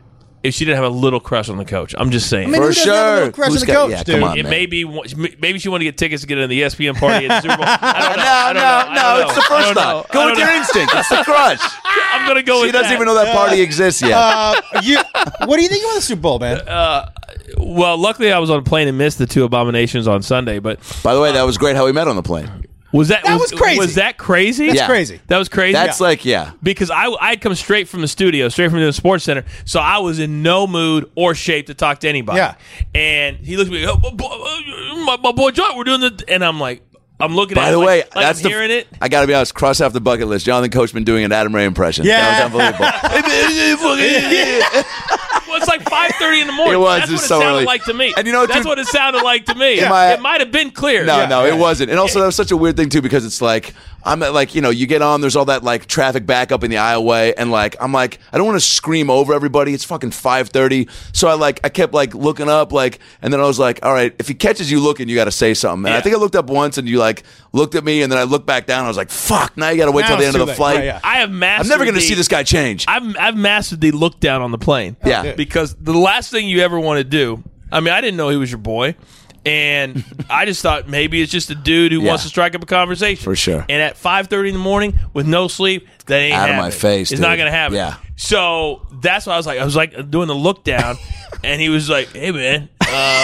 if she didn't have a little crush on the coach. I'm just saying. I mean, For who doesn't have a little sure. crush on Who's the got- coach, yeah, dude? come on. it man. may be maybe she wanted to get tickets to get in the E S P N party at the Super Bowl. I don't know. No, I don't no, know. I no. don't It's the know. I first don't know. thought. Go I with don't your know. instinct. It's the crush. I'm gonna go She with doesn't that. even know that party exists yet. Uh, you, what do you think about the Super Bowl, man? Well, luckily I was on a plane and missed the two abominations on Sunday. But By the way, that was great how we met on the plane. was that, That was crazy. Was that crazy? That's Yeah. crazy. That was crazy. That's like, yeah. because I I had come straight from the studio, straight from the sports center, so I was in no mood or shape to talk to anybody. Yeah. And he looked at me, oh, boy, my, my boy John, we're doing the, and I'm like, I'm looking By at the it way, like, like that's I'm the. hearing it. I got to be honest. Cross off the bucket list. Jonathan Coachman doing an Adam Ray impression. Yeah. That was unbelievable. Well, it's like five thirty in the morning. It was. That's It was what it so sounded early. like to me. And you know, that's dude- what it sounded like to me. Am I- it might have been clear. No, Yeah. no, it wasn't. And also, that was such a weird thing too, because it's like I'm at, like, you know, you get on, there's all that like traffic backup in the aisleway, and like I'm like, I don't want to scream over everybody. It's fucking five thirty, so I like I kept like looking up, like, and then I was like, all right, if he catches you looking, you got to say something. And I Yeah. think I looked up once, and you like looked at me, and then I looked back down. And I was like, fuck, now you got to wait Now till the it's end of too the late. flight. Right, yeah. I have mastered. I'm never going to the- see this guy change. I've I've mastered the look down on the plane. Yeah. Yeah. Because the last thing you ever want to do. I mean, I didn't know he was your boy, and I just thought maybe it's just a dude who Yeah. wants to strike up a conversation. For sure. And at five thirty in the morning with no sleep, that ain't Out of happening. my face, It's dude. not going to happen. Yeah. So that's why I was like, I was like doing the look down, and he was like, "Hey man, um,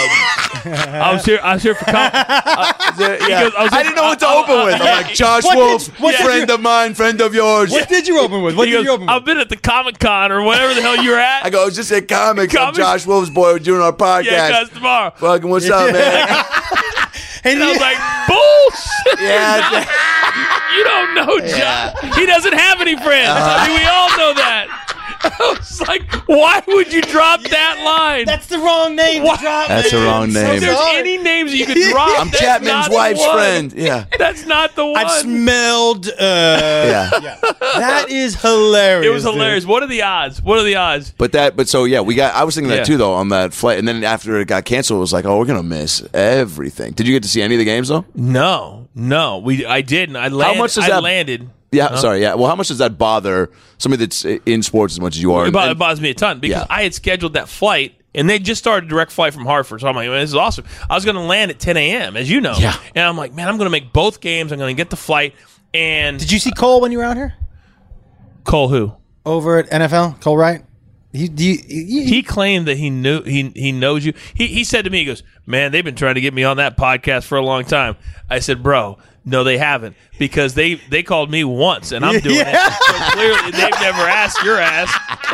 I was here. I was here for com- uh, Yeah. goes, I was I here- didn't know what to uh, open uh, with. I'm yeah. like, Josh What did- Wolf, what did friend you- of mine, friend of yours. What did you open with? What He did goes, you open with? I've been at the Comic Con or whatever the hell you were at. I go, I was just at comics. I'm Comics? Josh Wolf's boy. We're doing our podcast. yeah, guys, tomorrow. Fucking what's up, man? and And I was you- like, bullshit. Yeah. You don't know, John. He doesn't have any friends. Uh-huh. I mean, we all know that. I was like, why would you drop that line? that's the wrong name What? to drop. That's the man. wrong So name. If there's sorry. any names that you could drop, I'm that's Chapman's not the wife's one. friend. Yeah. That's not the one. I've smelled. Uh, Yeah. yeah. That is hilarious. It was hilarious. dude. What are the odds? What are the odds? But that, but so yeah, we got. I was thinking Yeah. that too, though, on that flight. And then after it got canceled, it was like, oh, we're gonna miss everything. Did you get to see any of the games though? No, no. We I didn't. I landed. much does I that- landed. Yeah, sorry. Yeah. Well, how much does that bother somebody that's in sports as much as you are? It, bo- And- it bothers me a ton because Yeah. I had scheduled that flight and they just started a direct flight from Hartford. So I'm like, man, this is awesome. I was going to land at ten a.m., as you know. Yeah. And I'm like, man, I'm going to make both games. I'm going to get the flight. And Did you see Cole when you were out here? Cole who? Over at N F L, Cole Wright. He, do you, he, He claimed that he knew he he knows you. He he said to me, he goes, man, they've been trying to get me on that podcast for a long time. I said, bro, no, they haven't, because they they called me once and I'm doing Yeah. it. So clearly, they've never asked your ass.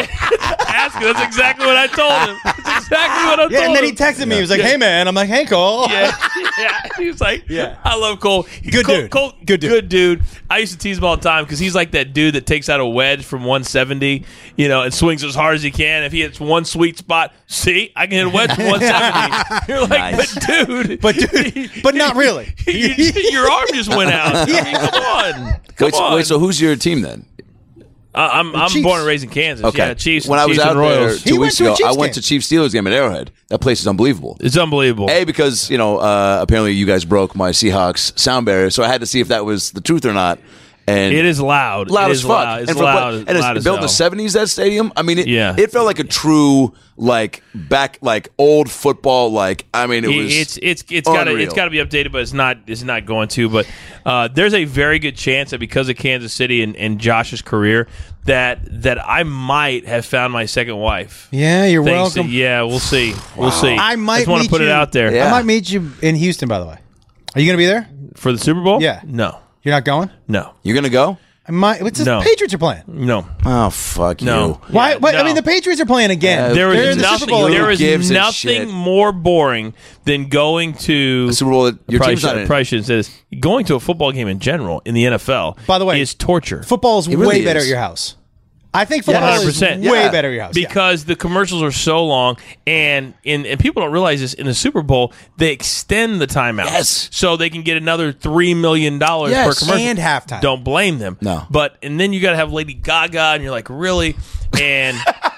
Ask him. That's exactly what I told him. That's exactly what I told yeah, and then he him. texted me. He was like, Yeah. "Hey man," I'm like, "Hey Cole." Yeah, yeah. He was like, Yeah. I love Cole. Good Cole, dude. Cole, Good dude. Good dude. I used to tease him all the time because he's like that dude that takes out a wedge from one seventy, you know, and swings as hard as he can. If he hits one sweet spot, see, I can hit a wedge from one seventy. You're like, Nice. but dude, But dude, but not really. you- your arm just went out. I mean, come on, come wait, so- on. wait, so who's your team then? Uh, I'm I'm Chiefs. born and raised in Kansas. Okay. Yeah, Chiefs. When I was Chiefs out and there Royals. two He went weeks to a ago, I Chiefs went game. to Chiefs Steelers game at Arrowhead. That place is unbelievable. It's unbelievable. A, because, you know, uh, apparently you guys broke my Seahawks sound barrier, so I had to see if that was the truth or not. And It is loud. loud it as is fuck. Loud. It's and for, loud. and it's loud as built in the hell. seventies, that stadium. I mean, it, Yeah. it felt like a true, like, back, like, old football, like, I mean, it It- was it's it's it's got to unreal. it's got to be updated, but it's not it's not going to. But uh, there's a very good chance that because of Kansas City and, and Josh's career, that that I might have found my second wife. Yeah, you're Thanks to- welcome. yeah, we'll see. We'll see. I might just want to meet put it you- out there Yeah. I might meet you in Houston. By the way, are you going to be there? for the Super Bowl. Yeah. No. You're not going. No. You're going to go? I might. What's the No. Patriots are playing? No. Oh, fuck No. you. Why? Yeah, why I no. mean, the Patriots are playing again. Uh, There They're is in the nothing. Super Bowl. There Who is gives a nothing shit? more boring than going to The Super Bowl, that your probably team's not should- in it. probably shouldn't say this. Going to a football game in general in the N F L, By the way, is torture. Football's It really way better is. at your house. I think one football hundred is percent. way Yeah. better at your house. Yeah. because the commercials are so long, and, and and people don't realize this. In the Super Bowl, they extend the timeout, Yes. so they can get another three million dollars Yes. per commercial And halftime. Don't blame them. No. but and then you got to have Lady Gaga, and you're like, really, and.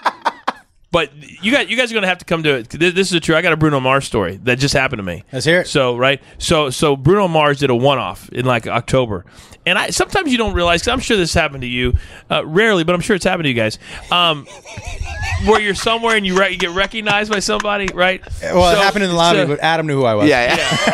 But you guys, you guys are going to have to come to it. This this is true. I got a Bruno Mars story that just happened to me. Let's hear it. So right, so so Bruno Mars did a one-off in like October, and I sometimes you don't realize. Cause I'm sure this happened to you, uh, rarely, but I'm sure it's happened to you guys. Um, where you're somewhere and you, re- you get recognized by somebody, right? Well, it So- happened in the lobby, so- but Adam knew who I was. Yeah, yeah. yeah,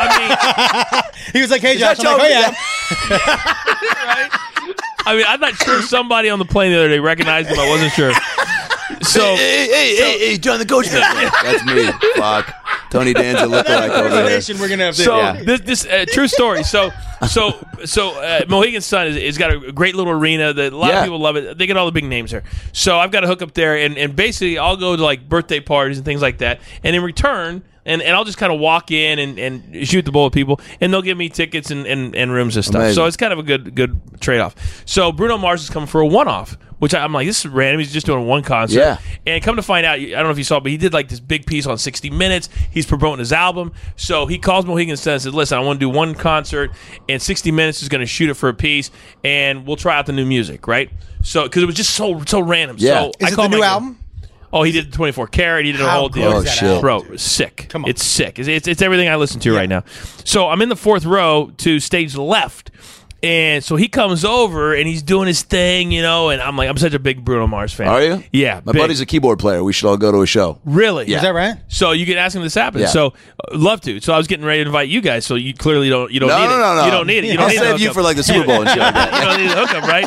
I He was like, "Hey, Josh." that I'm like, "Oh Joe? yeah." mean, right? I mean, I'm not sure somebody on the plane the other day recognized him. I wasn't sure. So. Hey, hey, hey, hey, John the coach. That's me. Fuck. Tony Danza lookalike over there. Conversation we're gonna have to. So Yeah. this this uh, true story. So so so uh, Mohegan Sun is, is got a great little arena that a lot Yeah. of people love it. They get all the big names there. So I've got to hook up there, and, and basically I'll go to like birthday parties and things like that, and in return. And, and I'll just kind of walk in and, and shoot the bull with people, and they'll give me tickets and, and, and rooms and stuff. Amazing. So it's kind of a good good trade off. So Bruno Mars is coming for a one off, which I, I'm like, this is random. He's just doing one concert. Yeah. And come to find out, I don't know if you saw, but he did like this big piece on sixty minutes. He's promoting his album. So he calls Mohegan Sun and says, listen, I want to do one concert, and sixty minutes is going to shoot it for a piece, and we'll try out the new music, right? So, because it was just so so random. Yeah. So Is I it the called new my- album? Oh, he did the twenty-four karat. He did a How whole good deal. is that album, Bro, it's sick. Come on. It's sick. It's, it's, it's everything I listen to right now. So I'm in the fourth row to stage left. And so he comes over and he's doing his thing, you know, and I'm like, I'm such a big Bruno Mars fan. Are you? Yeah. My big. buddy's a keyboard player. We should all go to a show. Really? Yeah. Is that right? So you can ask him this happen. Yeah. So uh, love to. So I was getting ready to invite you guys. So you clearly don't you don't No, need no, it. no, no. You don't need it. You don't I'll need save the you hookup. for like the Super Bowl and shit like that. You don't need the hookup, right?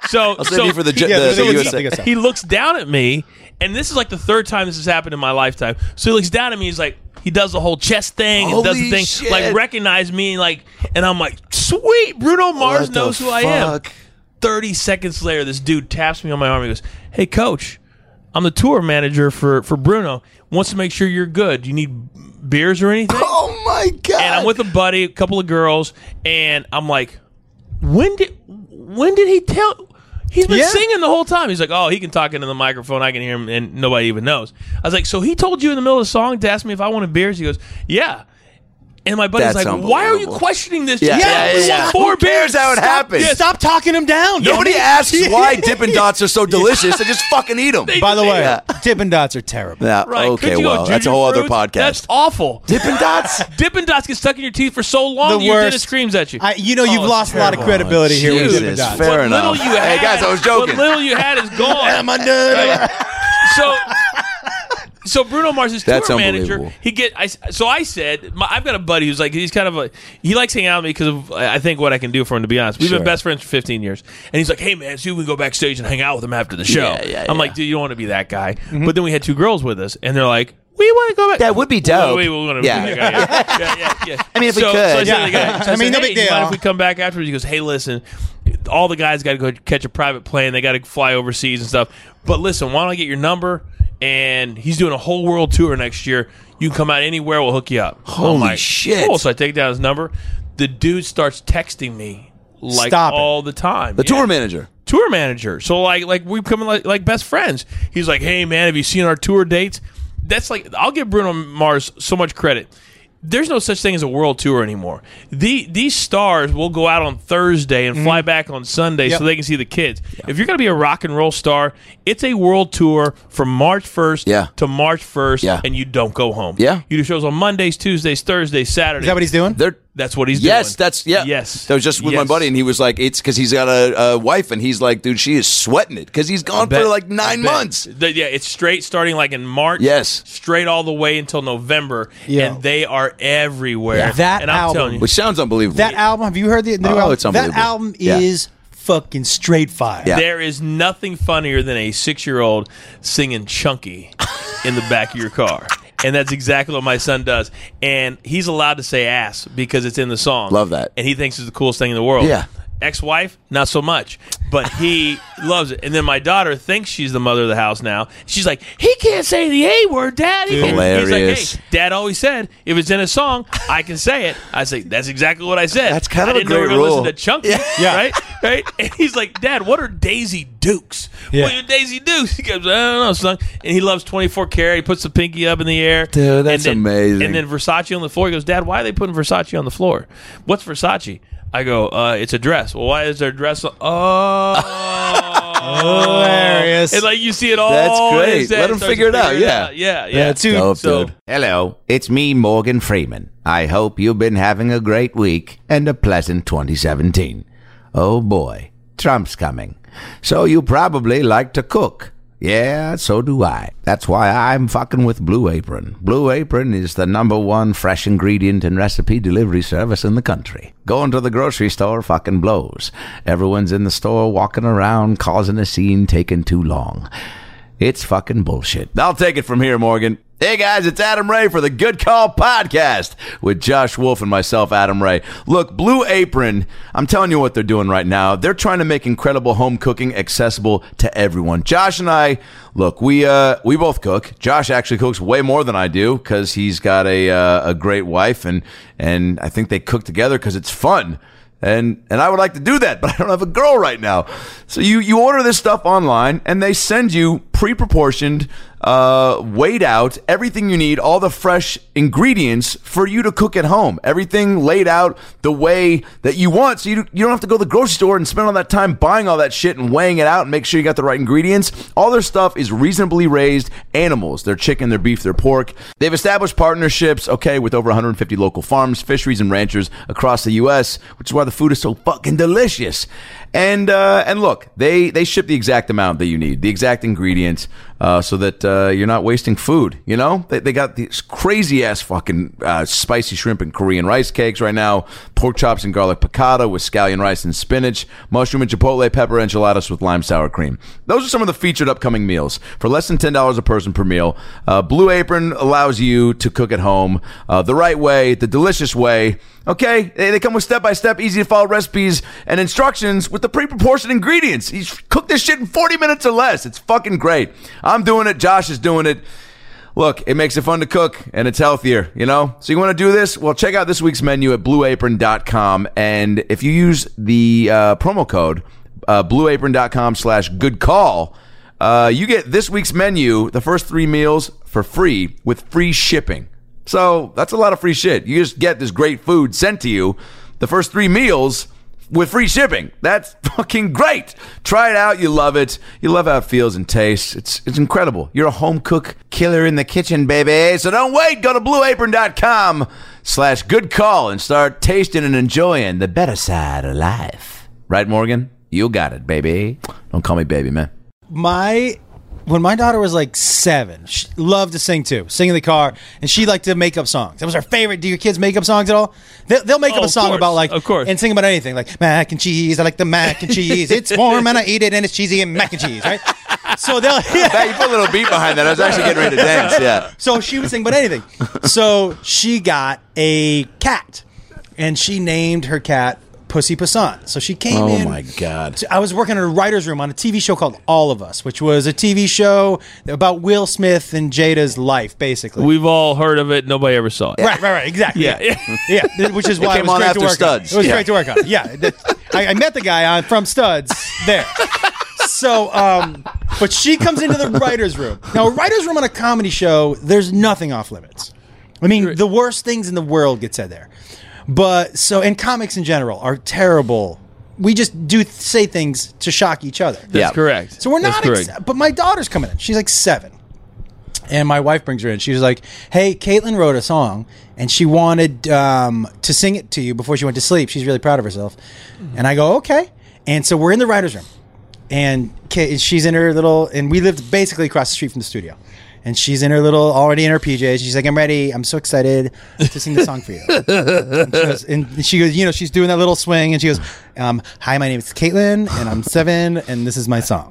So, I'll save so you for the, J- Yeah, the, they the get U S A. stuff, they get stuff. he looks down at me, and this is like the third time this has happened in my lifetime. So he looks down at me. He's like, he does the whole chest thing and does the Holy thing, shit. like recognize me, like, and I'm like, sweet, Bruno Mars What the knows who I am. fuck? Thirty seconds later, this dude taps me on my arm. He goes, "Hey, coach, I'm the tour manager for for Bruno. Wants to make sure you're good. Do you need beers or anything?" Oh my god! And I'm with a buddy, a couple of girls, and I'm like, when did when did he tell? He's been Yeah. singing the whole time. He's like, oh, he can talk into the microphone. I can hear him, and nobody even knows. I was like, so he told you in the middle of the song to ask me if I wanted beers? He goes, yeah. And my buddy's That's like, why are you unbelievable. questioning this? Yeah, Just yeah, tell yeah, me yeah. what Four Who cares beers. how it Stop- happened? Yeah, Stop talking him down. Nobody asks why Dippin' Dots are so delicious. They just fucking eat them. By the way, Yeah. Dippin' Dots are terrible. Yeah. Right. Okay. Could you go Well, that's a Juju whole other Fruits? podcast. That's awful. Dippin' Dots. Dippin' Dots get stuck in your teeth for so long The that your worst. dentist screams at you. I, you know, Oh, you've it's lost a lot of terrible. credibility here with Jesus, Dippin' Dots. fair what enough. little you had, Hey, guys, I was joking. What little you had is gone. Right? So, so Bruno Mars is tour That's manager. unbelievable. He get. I, so I said, my, I've got a buddy who's like, he's kind of a. He likes hanging out with me because of I think what I can do for him. To be honest, we've Sure. been best friends for fifteen years, and he's like, hey man, see if we can go backstage and hang out with him after the show. Yeah, yeah, I'm yeah. like, dude, you don't want to be that guy. But then we had two girls with us, and they're like, we want to go back. That would be dope. We, we, we want to Yeah. be that guy. Yeah, yeah, yeah, yeah. I mean, if we so, could. So I, said Yeah. to the guy, so I, I mean, said, no hey, big do you mind deal. if we come back afterwards? He goes, hey, listen, all the guys got to go catch a private plane. They got to fly overseas and stuff. But listen, why don't I get your number? And he's doing a whole world tour next year. You can come out anywhere. We'll hook you up. Holy I'm like, shit. Cool. So I take down his number. The dude starts texting me like Stop it. all the time. The Yeah. tour manager. Tour manager. So like like we become like, like best friends. He's like, hey man, have you seen our tour dates? That's like, I'll give Bruno Mars so much credit. There's no such thing as a world tour anymore. The these stars will go out on Thursday and fly back on Sunday Yep. so they can see the kids. If you're going to be a rock and roll star, it's a world tour from March first Yeah. to March first, Yeah. and you don't go home. Yeah. You do shows on Mondays, Tuesdays, Thursdays, Saturdays. Is that what he's doing? They're That's what he's yes, doing. that's yeah. Yes. That was just with my Yes. buddy, and he was like, "It's because he's got a, a wife, and he's like, dude, she is sweating it because he's gone Bet- for like nine bet. months." The- yeah, it's straight starting like in March. Yes. Straight all the way until November. Yeah. And they are everywhere. Yeah. That and I'm album- telling you. Which sounds unbelievable. That album, have you heard the, the new Oh, album? it's unbelievable. That album Yeah. is fucking straight fire. Yeah. There is nothing funnier than a six year old singing Chunky in the back of your car. And that's exactly what my son does. And he's allowed to say ass because it's in the song. Love that. And he thinks it's the coolest thing in the world. Yeah. Ex-wife, not so much. But he loves it. And then my daughter thinks she's the mother of the house now. She's like, he can't say the A word, Dad. He can't." Hilarious. He's like, hey, Dad always said, if it's in a song, I can say it. I say, that's exactly what I said. That's kind of I a didn't know you great were gonna rule. Listen to Chunky, Yeah. right? Right? And he's like, Dad, what are Daisy Dukes? Yeah. What are Daisy Dukes? He goes, I don't know, son. And he loves twenty-four karat. He puts the pinky up in the air. Dude, that's and then, amazing. And then Versace on the floor. He goes, Dad, why are they putting Versace on the floor? What's Versace? I go, uh, it's a dress. Well, why is there a dress? On- oh. Hilarious. And like you see it all. That's in great. his head, Let him starts to figure it out, yeah. Yeah, yeah. That's it. Dope, So- dude. Hello, it's me, Morgan Freeman. I hope you've been having a great week and a pleasant twenty seventeen. Oh boy, Trump's coming. So you probably like to cook. Yeah, so do I. That's why I'm fucking with Blue Apron. Blue Apron is the number one fresh ingredient and recipe delivery service in the country. Going to the grocery store fucking blows. Everyone's in the store walking around causing a scene, taking too long. It's fucking bullshit. I'll take it from here, Morgan. Hey guys, it's Adam Ray for the Good Call Podcast with Josh Wolf and myself, Adam Ray. Look, Blue Apron, I'm telling you what they're doing right now. They're trying to make incredible home cooking accessible to everyone. Josh and I, look, we uh we both cook. Josh actually cooks way more than I do because he's got a uh, a great wife, and and I think they cook together because it's fun. And and I would like to do that, but I don't have a girl right now. So you, you order this stuff online, and they send you pre-proportioned, uh, weighed out, everything you need, all the fresh ingredients for you to cook at home. Everything laid out the way that you want, so you, you don't have to go to the grocery store and spend all that time buying all that shit and weighing it out and make sure you got the right ingredients. All their stuff is reasonably raised animals. Their chicken, their beef, their pork. They've established partnerships, okay, with over one hundred fifty local farms, fisheries, and ranchers across the U S, which is why the food is so fucking delicious. And uh, and look, they, they ship the exact amount that you need, the exact ingredients. uh, so that uh, you're not wasting food. You know, they, they got these crazy ass fucking uh, spicy shrimp and Korean rice cakes right now, pork chops and garlic piccata with scallion rice and spinach, mushroom and chipotle pepper enchiladas with lime sour cream. Those are some of the featured upcoming meals for less than ten dollars a person per meal. Uh, Blue Apron allows you to cook at home uh, the right way, the delicious way. Okay, they, they come with step-by-step, easy-to-follow recipes and instructions with the pre-proportioned ingredients. You cook this shit in forty minutes or less. It's fucking great. I'm doing it. Josh is doing it. Look, it makes it fun to cook, and it's healthier, you know? So you want to do this? Well, check out this week's menu at blue apron dot com, and if you use the uh, promo code uh, blue apron dot com slash good call, uh, you get this week's menu, the first three meals, for free with free shipping. So that's a lot of free shit. You just get this great food sent to you, the first three meals with free shipping. That's fucking great. Try it out. You love it. You love how it feels and tastes. It's it's incredible. You're a home cook killer in the kitchen, baby. So don't wait. Go to blue apron dot com slash good call and start tasting and enjoying the better side of life. Right, Morgan? You got it, baby. Don't call me baby, man. My when my daughter was like seven, she loved to sing too, sing in the car, and she liked to make up songs. That was her favorite. Do your kids make up songs at all? They'll, they'll make Oh, up a of song course, about like, of course. and sing about anything, like mac and cheese. I like the mac and cheese. It's warm and I eat it and it's cheesy and mac and cheese, right? So they'll. Yeah. Hey, you put a little beat behind that. I was actually getting ready to dance. Yeah. So she would sing about anything. So she got a cat, and she named her cat Pussy Passant. So she came Oh in. my God. So I was working in a writer's room on a T V show called All of Us, which was a T V show about Will Smith and Jada's life, basically. We've all heard of it. Nobody ever saw it. Right, right, right, exactly. Yeah. Yeah, yeah. Which is why came it was on great after to work Studs. on. It was Yeah. great to work on. Yeah, that- I, I met the guy on from Studs there. So, um, but she comes into the writer's room. Now, a writer's room on a comedy show, there's nothing off limits. I mean, the worst things in the world get said there. But so, and comics in general are terrible. We just do th- say things to shock each other. That's Yeah. correct. So we're That's not, correct. ex- but my daughter's coming in. She's like seven. And my wife brings her in. She was like, hey, Caitlin wrote a song, and she wanted um, to sing it to you before she went to sleep. She's really proud of herself. And I go, okay. And so we're in the writer's room. And Kay, she's in her little, and we lived basically across the street from the studio. And she's in her little, already in her P Js. She's like, I'm ready. I'm so excited to sing the song for you. And she goes, and she goes, you know, she's doing that little swing. And she goes, um, hi, my name is Caitlin, and I'm seven, and this is my song.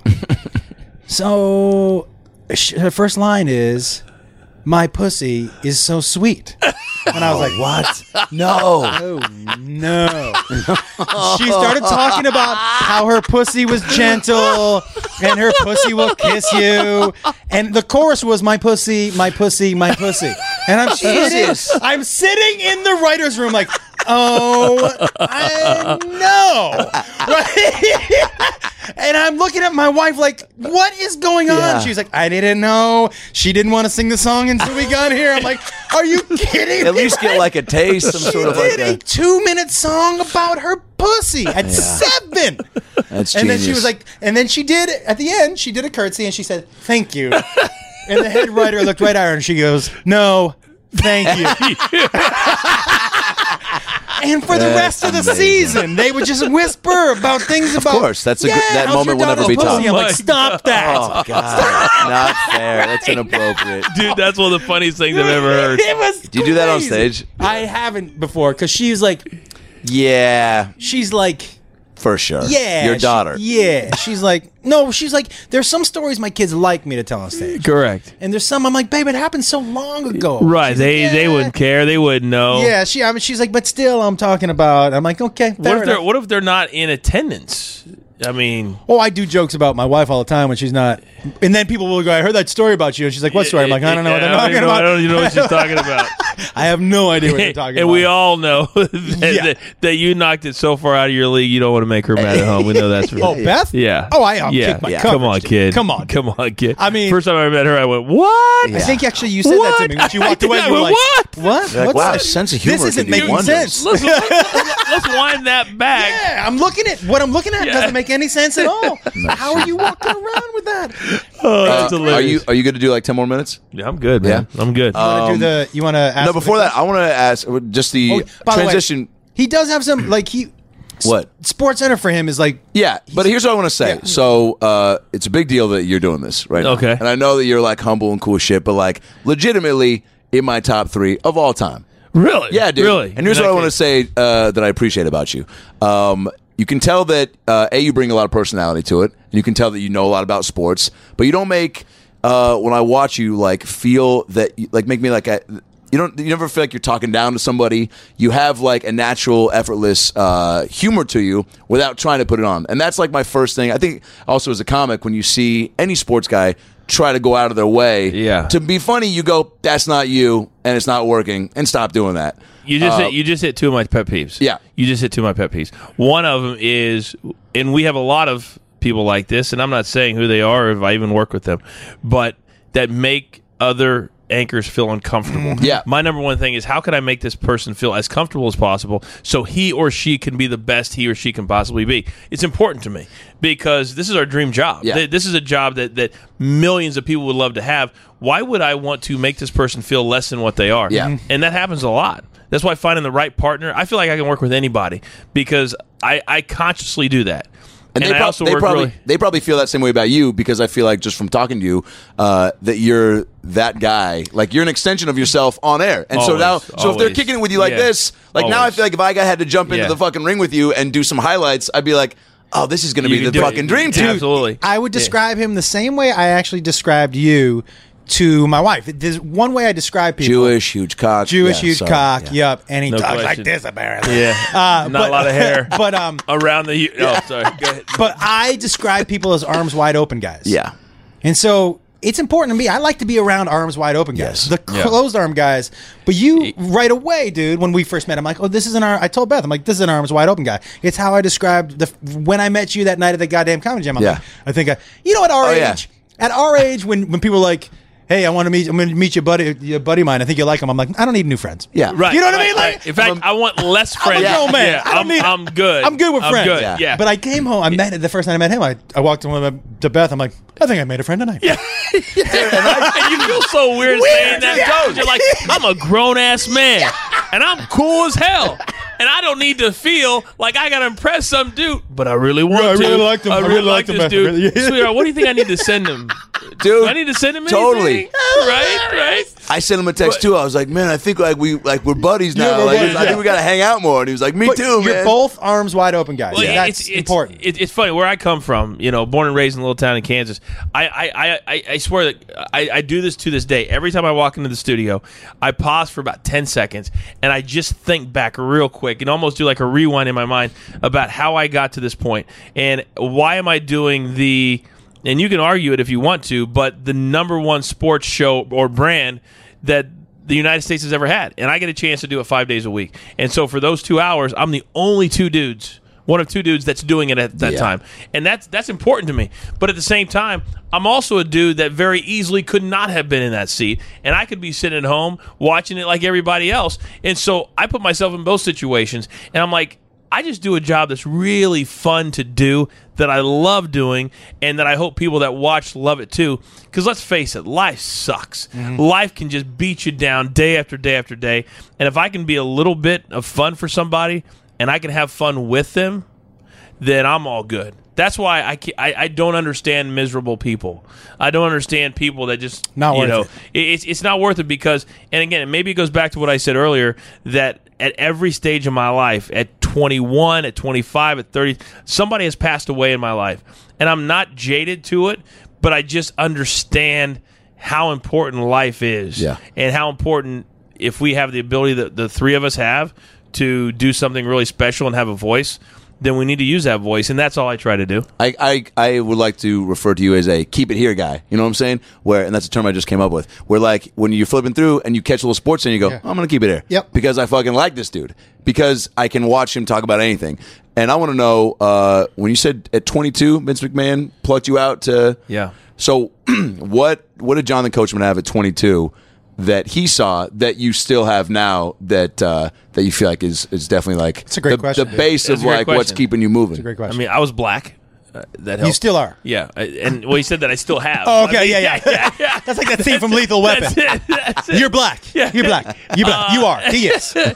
So sh- her first line is, my pussy is so sweet. And I was like, What? No. oh, no. She started talking about how her pussy was gentle and her pussy will kiss you. And the chorus was, my pussy, my pussy, my pussy. And I'm sitting, I'm sitting in the writer's room like, oh, I know. Right? And I'm looking at my wife like, what is going on? Yeah. She's like, I didn't know. She didn't want to sing the song until we got here. I'm like, are you kidding At me? least get like a taste, some She sort of did like a a. two-minute song about her pussy at seven. That's And then genius. she was like, and then she did, at the end, she did a curtsy and she said, thank you. And the head writer looked right at her and she goes, no, thank you. And for the That's rest of the amazing. season, they would just whisper about things about. course, that's a good- yeah, that how's moment your will never daughter's be pussy? topped. I'm Oh like, my stop that. Oh God, not fair. That's inappropriate. Dude, that's one of the funniest things I've ever heard. It was. Do you do that on crazy. stage? I haven't before because she's like, Yeah, she's like. for sure. Yeah. your she- daughter. yeah. She's like, no, she's like, there's some stories my kids like me to tell on stage. Correct. And there's some I'm like, babe, it happened so long ago. Right. She's They like, they "Yeah." wouldn't care. They wouldn't know. Yeah, she I mean she's like, but still I'm talking about I'm like, okay, What fair if they're enough. What if they're not in attendance? I mean, Oh, I do jokes about my wife all the time when she's not. And then people will go, I heard that story about you. And she's like, what story? I'm like, I don't know what they're I talking don't know- about. I don't even know what she's talking about. I have no idea what they're talking and about. we all know that, Yeah. that, that you knocked it so far out of your league, you don't want to make her mad at home. We know that's for Oh, Beth? Yeah. Oh, I- I'll yeah. kick my yeah. coverage, Come on, dude. kid. Come on, Come on, kid. I mean- first time I met her, I went, "What?" I think actually you said that to What? me when she walked I away. did. You were I like, went, what? You're like, What's wow, this? sense of humor This isn't could do making wonders. sense. Let's, let's, let's wind that back. Yeah, I'm looking at what I'm looking at Yeah. doesn't make any sense at all. How are you walking around with that? Oh, that's Uh, hilarious. are you are you going to do like ten more minutes? Yeah, I'm good, man. I'm good. You want to do the? You want to ask? No, before that, I want to ask just the Oh, by the way, transition. he does have some like he What? Sports Center for him is like Yeah, but here's what I want to say. Yeah. So uh, it's a big deal that you're doing this right now. Okay. And I know that you're like humble and cool as shit, but like legitimately in my top three of all time. Really? Yeah, dude. Really? And here's In what that I want to case- say uh, that I appreciate about you. Um, you can tell that uh, a you bring a lot of personality to it, and you can tell that you know a lot about sports. But you don't make uh, when I watch you like feel that you, like make me like a, you don't you never feel like you're talking down to somebody. You have like a natural, effortless uh, humor to you without trying to put it on, and that's like my first thing. I think also as a comic, when you see any sports guy try to go out of their way Yeah. to be funny, you go, that's not you, and it's not working, and stop doing that. You just Uh, hit, you just hit two of my pet peeves. Yeah. You just hit two of my pet peeves. One of them is, and we have a lot of people like this, and I'm not saying who they are or if I even work with them, but that make other anchors feel uncomfortable. Yeah. My number one thing is, how can I make this person feel as comfortable as possible so he or she can be the best he or she can possibly be? It's important to me because this is our dream job. Yeah. Th- This is a job that, that millions of people would love to have. Why would I want to make this person feel less than what they are? Yeah. And that happens a lot. That's why finding the right partner, I feel like I can work with anybody because I, I consciously do that. And, And they, I prob- also they work probably really- they probably feel that same way about you because I feel like just from talking to you uh, that you're that guy. Like you're an extension of yourself on air. And so Always, now, so if they're always. kicking it with you like Yeah. this, like now I Always. feel like if I had to jump into Yeah. the fucking ring with you and do some highlights, I'd be like, oh, this is going to You be can the do it. fucking dream Dude, team. Absolutely. I would Yeah. describe him the same way I actually described you to my wife. There's one way I describe people. Jewish, huge cock. Jewish, Yeah, huge sorry. cock. Yeah. Yep, and he No talks question. like this apparently. Yeah. Uh, Not but- a lot of hair But um, around the. Oh, sorry. Go ahead. but I describe people as arms wide open guys. Yeah. And so it's important to me. I like to be around arms wide open guys, Yes. the Yeah. closed arm guys. But you, right away, dude, when we first met, I'm like, oh, this is an arm. I told Beth, I'm like, this is an arms wide open guy. It's how I described the when I met you that night at the goddamn comedy jam. I'm Yeah. like, I think, I, you know, at our Oh, age, yeah. at our age, when when people are like, hey, I want to meet, I'm going to meet your buddy, your buddy of mine. I think you like him. I'm like, I don't need new friends. Yeah. Right. You know what I right, mean? Like, right. In fact, I want less friends. I'm a grown man. Yeah, I don't I'm, need- I'm good. I'm good with I'm friends. Good. Yeah. Yeah. But I came home. I met the first night I met him. I, I walked in to Beth. I'm like, I think I made a friend tonight. Yeah. and you feel so weird, saying that. yeah. You're like, I'm a grown ass man, and I'm cool as hell, and I don't need to feel like I gotta impress some dude. But I really want Yeah, I to. really liked him. I I really, really like liked him. this dude. Yeah. Sweetheart, what do you think I need to send him? Dude. Do I need to send him anything? Totally. Right. Right. I sent him a text But- too. I was like, man, I think like we like we're buddies now. Yeah, we're like, buddies, I yeah. think we gotta hang out more. And he was like, me But too, you're man. both arms wide open guys. Well, That's it's, it's, important. It, it's funny where I come from. You know, born and raised in a little town in Kansas. I I, I, I, I swear that I, I do this to this day. Every time I walk into the studio, I pause for about ten seconds and I just think back real quick and almost do like a rewind in my mind about how I got to this point and why am I doing the. And you can argue it if you want to, but the number one sports show or brand that the United States has ever had. And I get a chance to do it five days a week. And so for those two hours, I'm the only two dudes, one of two dudes that's doing it at that Yeah. time. And that's that's important to me. But at the same time, I'm also a dude that very easily could not have been in that seat. And I could be sitting at home watching it like everybody else. And so I put myself in both situations. And I'm like, I just do a job that's really fun to do, that I love doing, and that I hope people that watch love it too. Because let's face it, life sucks. Life can just beat you down day after day after day. And if I can be a little bit of fun for somebody, and I can have fun with them, then I'm all good. That's why I, ca- I, I don't understand miserable people. I don't understand people that just Not you worth know it. it- it's it's not worth it because, and again, maybe it goes back to what I said earlier, that at every stage of my life, at twenty-one, at twenty-five, at thirty, somebody has passed away in my life, and I'm not jaded to it, but I just understand how important life is, Yeah. and how important if we have the ability that the three of us have to do something really special and have a voice, then we need to use that voice, and that's all I try to do. I, I I would like to refer to you as a keep it here guy. You know what I'm saying? Where and that's a term I just came up with. Where like when you're flipping through and you catch a little sports and you go, Yeah. I'm gonna keep it here. Yep. Because I fucking like this dude. Because I can watch him talk about anything. And I want to know uh, when you said at twenty-two, Vince McMahon plucked you out to. Yeah. So what what did Jonathan Coachman have at twenty-two that he saw that you still have now that uh, that you feel like is is definitely like It's a great the, question, the dude. base It's of a great like what's question. keeping you moving? It's a great I question. mean, I was black. Uh, that helped. You still are. Yeah, I- and well, he said that I still have. Oh, okay, I mean, yeah, yeah. yeah, yeah. That's like that scene from Lethal Weapon. That's it. That's it. You're black. Yeah. You're black. You're black. you are. He is. Uh,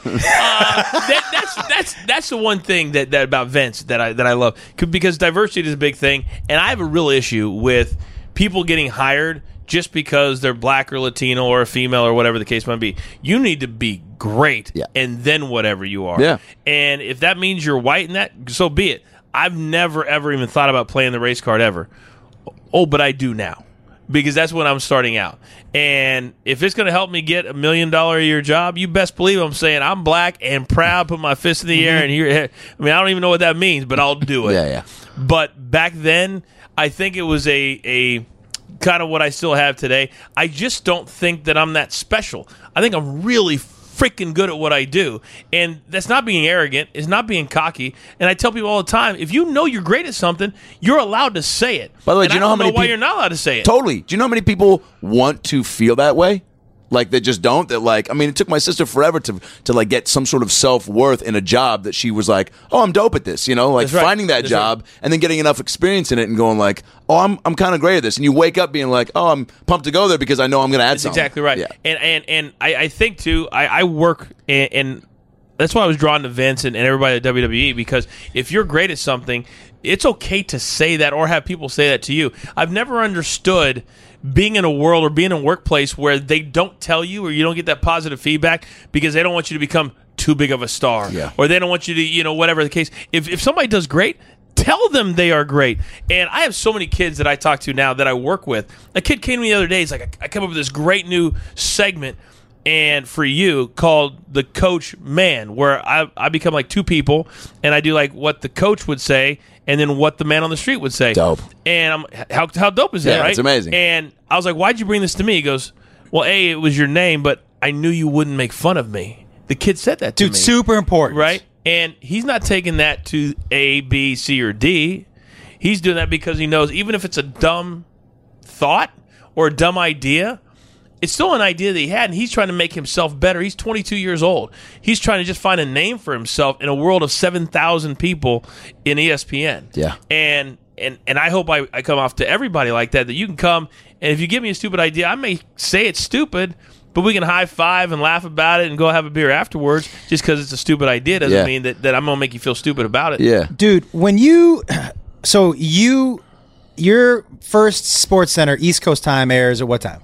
that, that's that's that's the one thing that, that about Vince that I that I love, C- because diversity is a big thing, and I have a real issue with people getting hired just because they're black or Latino or a female or whatever the case might be. You need to be great, Yeah. and then whatever you are. Yeah. And if that means you're white in that, so be it. I've never ever even thought about playing the race card ever. Oh, but I do now, because that's when I'm starting out. And if it's going to help me get a million dollar a year job, you best believe I'm saying I'm black and proud, put my fist in the air, and here. I mean, I don't even know what that means, but I'll do it. Yeah, yeah. But back then, I think it was a a kind of what I still have today. I just don't think that I'm that special. I think I'm really freaking good at what I do, and that's not being arrogant. It's not being cocky. And I tell people all the time, if you know you're great at something, you're allowed to say it. By the way, And do you I know how don't many why peop- you're not allowed to say it? Totally. Do you know how many people want to feel that way? Like, they just don't. That, like, I mean, it took my sister forever to to like get some sort of self worth in a job that she was like, oh, I'm dope at this. You know, like That's right. finding that That's job and then getting enough experience in it and going like, oh, I'm I'm kind of great at this. And you wake up being like, oh, I'm pumped to go there because I know I'm going to add That's something. exactly right. Yeah. And and and I, I think too. I, I work and, and that's why I was drawn to Vince and, and everybody at W W E, because if you're great at something, it's okay to say that or have people say that to you. I've never understood being in a world or being in a workplace where they don't tell you or you don't get that positive feedback because they don't want you to become too big of a star. Yeah. Or they don't want you to, you know, whatever the case. If if somebody does great, tell them they are great. And I have so many kids that I talk to now that I work with. A kid came to me the other day. He's like, I come up with this great new segment and for you called The Coach Man, where I, I become like two people and I do like what the coach would say and then what the man on the street would say. Dope. And I'm how how dope is that, Yeah, right? it's amazing. And I was like, why'd you bring this to me? He goes, well, A, it was your name, but I knew you wouldn't make fun of me. The kid said that to Dude, me. super important. Right? And he's not taking that to A, B, C, or D. He's doing that because he knows even if it's a dumb thought or a dumb idea, it's still an idea that he had, and he's trying to make himself better. He's twenty-two years old. He's trying to just find a name for himself in a world of seven thousand people in E S P N. Yeah. And and and I hope I, I come off to everybody like that, that you can come, and if you give me a stupid idea, I may say it's stupid, but we can high five and laugh about it and go have a beer afterwards. Just because it's a stupid idea doesn't Yeah. mean that, that I'm going to make you feel stupid about it. Yeah. Dude, when you so you your first Sports Center East Coast time airs at what time?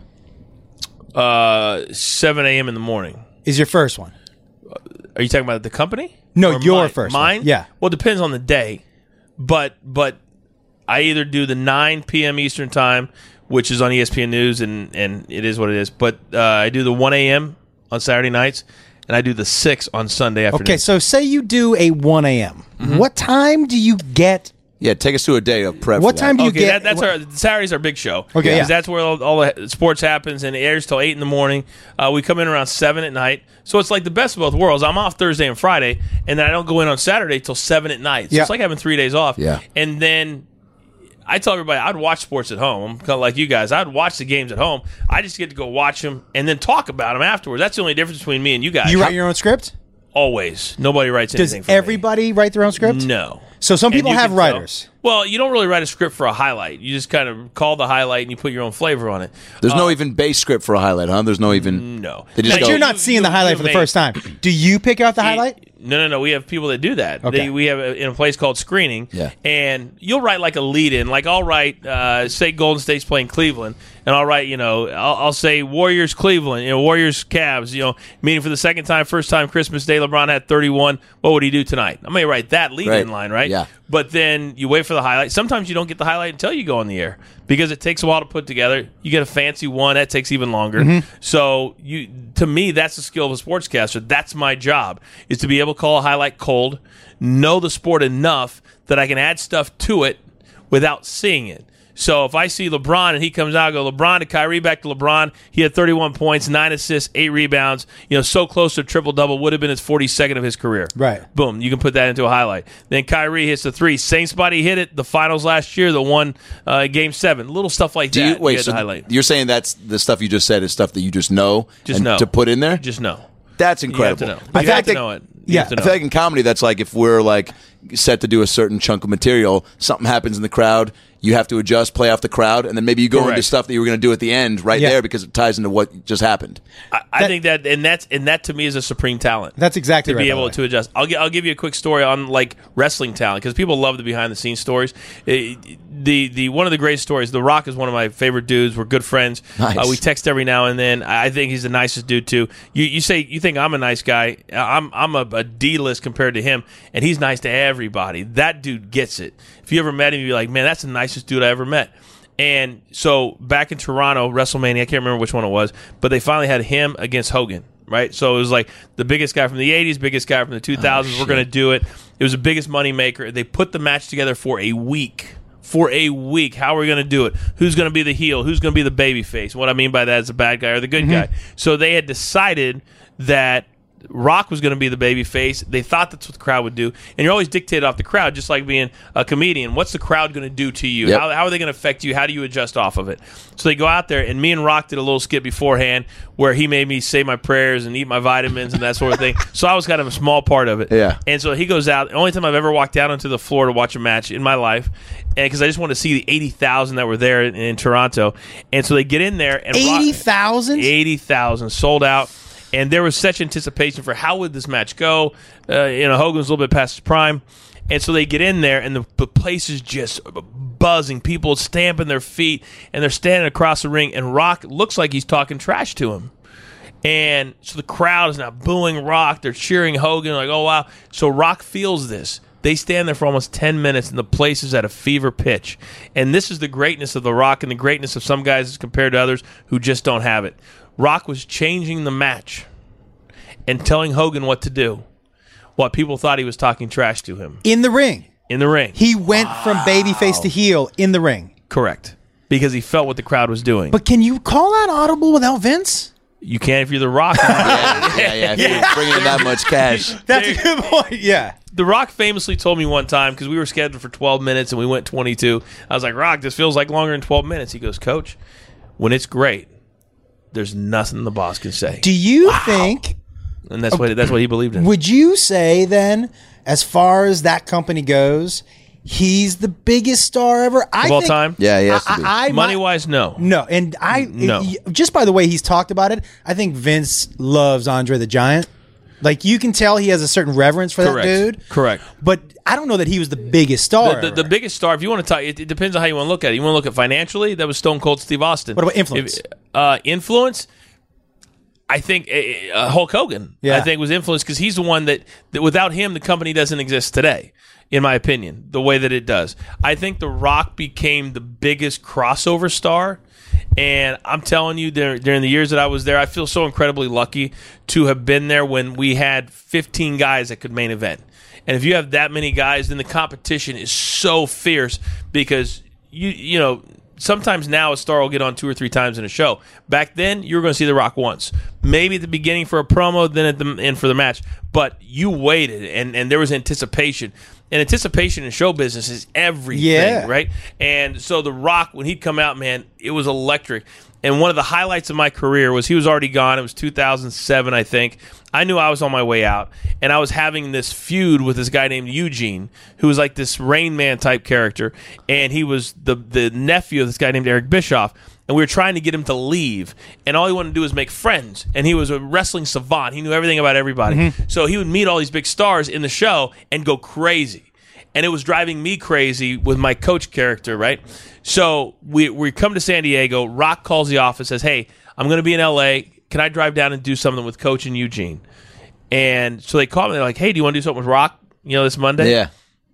Uh, seven a.m. in the morning. Is your first one? Are you talking about the company? No, Or your mine? first one. Mine? Yeah. Well, it depends on the day, but but I either do the nine p.m. Eastern time, which is on E S P N News, and and it is what it is. But uh, I do the one a.m. on Saturday nights, and I do the six on Sunday afternoon. Okay, so say you do a one a.m. Mm-hmm. What time do you get? Yeah, take us to a day of prep. What for that. time do you Okay, get? that, that's our Saturday's our big show. Okay, because yeah. that's where all, all the sports happens, and it airs till eight in the morning. Uh, we come in around seven at night, so it's like the best of both worlds. I'm off Thursday and Friday, and then I don't go in on Saturday till seven at night. So Yeah. it's like having three days off. Yeah. And then I tell everybody I'd watch sports at home. I'm kind of like you guys. I'd watch the games at home. I just get to go watch them and then talk about them afterwards. That's the only difference between me and you guys. You write your own script? Always. Nobody writes Does anything for me. everybody write their own script? No. So some And people you have can tell- writers. Well, you don't really write a script for a highlight. You just kind of call the highlight and you put your own flavor on it. There's Uh, no even base script for a highlight, huh? There's no even. No. They just Now, go. But you're not you- seeing the you- highlight you for the may- first time. Do you pick out the highlight? No, no, no. We have people that do that. Okay. They, we have a, in a place called screening. Yeah. And you'll write like a lead in. Like I'll write, uh, say Golden State's playing Cleveland, and I'll write, you know, I'll, I'll say Warriors Cleveland, you know, Warriors Cavs, you know, meaning for the second time, first time Christmas Day, LeBron had thirty-one. What would he do tonight? I may write that lead in Right. line, right? Yeah. But then you wait for the highlight. Sometimes you don't get the highlight until you go on the air because it takes a while to put together. You get a fancy one that takes even longer. Mm-hmm. So you, to me, that's the skill of a sportscaster. That's my job, is to be able to call a highlight cold, know the sport enough that I can add stuff to it without seeing it. So if I see LeBron and he comes out, I go LeBron to Kyrie, back to LeBron. He had thirty-one points, nine assists, eight rebounds. You know, so close to a triple double. Would have been his forty-second of his career. Right. Boom. You can put that into a highlight. Then Kyrie hits the three. Same spot he hit it. The finals last year, the one uh, game seven. Little stuff like Do that. you, you wait, had so to highlight. you're saying that's the stuff you just said is stuff that you just know, Just and know. to put in there? Just know. That's You have incredible. to know. I You think have to that- know it. You Yeah. have to I know. feel like in comedy, that's like if we're like set to do a certain chunk of material, something happens in the crowd, you have to adjust, play off the crowd, and then maybe you go Correct. into stuff that you were going to do at the end right Yeah. there because it ties into what just happened. I, I think that, and that's and that to me is a supreme talent. That's exactly to right, be by the able way. to adjust. I'll gi- I'll give you a quick story on like wrestling talent because people love the behind the scenes stories. Eh, the the one of the great stories. The Rock is one of my favorite dudes. We're good friends. Nice. Uh, we text every now and then. I I think he's the nicest dude too. You you say you think I'm a nice guy. I'm I'm a, a D list compared to him, and he's nice to everybody. That dude gets it. If you ever met him, you'd be like, man, that's the nicest dude I ever met. And so back in Toronto, WrestleMania, I can't remember which one it was, but they finally had him against Hogan, right? So it was like the biggest guy from the eighties, biggest guy from the two thousands. Oh, We're going to do it. It was the biggest money maker. They put the match together for a week. For a week. How are we going to do it? Who's going to be the heel? Who's going to be the baby face? What I mean by that is the bad guy or the good Mm-hmm. guy. So they had decided that Rock was going to be the baby face. They thought that's what the crowd would do. And you're always dictated off the crowd, just like being a comedian. What's the crowd going to do to you? Yep. How, how are they going to affect you? How do you adjust off of it? So they go out there, and me and Rock did a little skit beforehand where he made me say my prayers and eat my vitamins and that sort of thing. So I was kind of a small part of it. Yeah. And so he goes out. The only time I've ever walked out onto the floor to watch a match in my life, and because I just wanted to see the eighty thousand that were there in, in Toronto. And so they get in there, and Rock- eighty thousand? eighty thousand sold out, and there was such anticipation for how would this match go. Uh, you know, Hogan was a little bit past his prime, and so they get in there, and the, the place is just buzzing. People stamping their feet, and they're standing across the ring, and Rock looks like he's talking trash to him. And so the crowd is now booing Rock. They're cheering Hogan, like, oh, wow. So Rock feels this. They stand there for almost ten minutes, and the place is at a fever pitch. And this is the greatness of The Rock and the greatness of some guys as compared to others who just don't have it. Rock was changing the match and telling Hogan what to do, while people thought he was talking trash to him In the ring. in the ring. He went from babyface to heel in the ring. Correct. Because he felt what the crowd was doing. But can you call that audible without Vince? You can if you're The Rock. Yeah, yeah, yeah. If you're bringing in that much cash. That's a good point. Yeah. The Rock famously told me one time, because we were scheduled for twelve minutes and we went twenty-two. I was like, Rock, this feels like longer than twelve minutes. He goes, Coach, when it's great, there's nothing the boss can say. Do you think, And that's what that's what he believed in. would you say then, as far as that company goes, he's the biggest star ever? I Of all think- time? Yeah, he has to I, be. I, I- Money wise, no. No, and I No. just by the way he's talked about it, I think Vince loves Andre the Giant. Like you can tell he has a certain reverence for Correct. that dude. Correct. But I don't know that he was the biggest star. The, the, the ever. biggest star, if you want to talk, it, it depends on how you want to look at it. You want to look at financially, that was Stone Cold Steve Austin. What about influence? If- uh, influence, I think uh, uh, Hulk Hogan, Yeah. I think, was influenced because he's the one that, that, without him, the company doesn't exist today, in my opinion, the way that it does. I think The Rock became the biggest crossover star. And I'm telling you, during, during the years that I was there, I feel so incredibly lucky to have been there when we had fifteen guys that could main event. And if you have that many guys, then the competition is so fierce because, you you know, sometimes now a star will get on two or three times in a show. Back then, you were going to see The Rock once. Maybe at the beginning for a promo, then at the end for the match. But you waited, and, and there was anticipation. And anticipation in show business is everything, Yeah. right? And so The Rock, when he'd come out, man, it was electric. And one of the highlights of my career was he was already gone. It was two thousand seven, I think. I knew I was on my way out, and I was having this feud with this guy named Eugene, who was like this Rain Man type character, and he was the the nephew of this guy named Eric Bischoff. And we were trying to get him to leave, and all he wanted to do was make friends. And he was a wrestling savant; he knew everything about everybody. Mm-hmm. So he would meet all these big stars in the show and go crazy. And it was driving me crazy with my coach character, right? So we we come to San Diego. Rock calls the office, says, "Hey, I'm going to be in L A. Can I drive down and do something with Coach and Eugene?" And so they call me. They're like, "Hey, do you want to do something with Rock? You know, this Monday?" Yeah.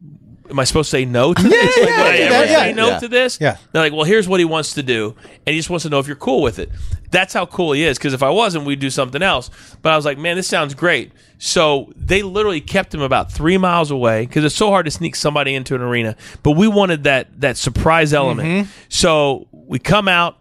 Am I supposed to say no to this? Like, would I yeah, ever yeah, say no yeah. to this? Yeah. They're like, well, here's what he wants to do, and he just wants to know if you're cool with it. That's how cool he is, because if I wasn't, we'd do something else. But I was like, man, this sounds great. So they literally kept him about three miles away, because it's so hard to sneak somebody into an arena. But we wanted that that surprise element. So we come out,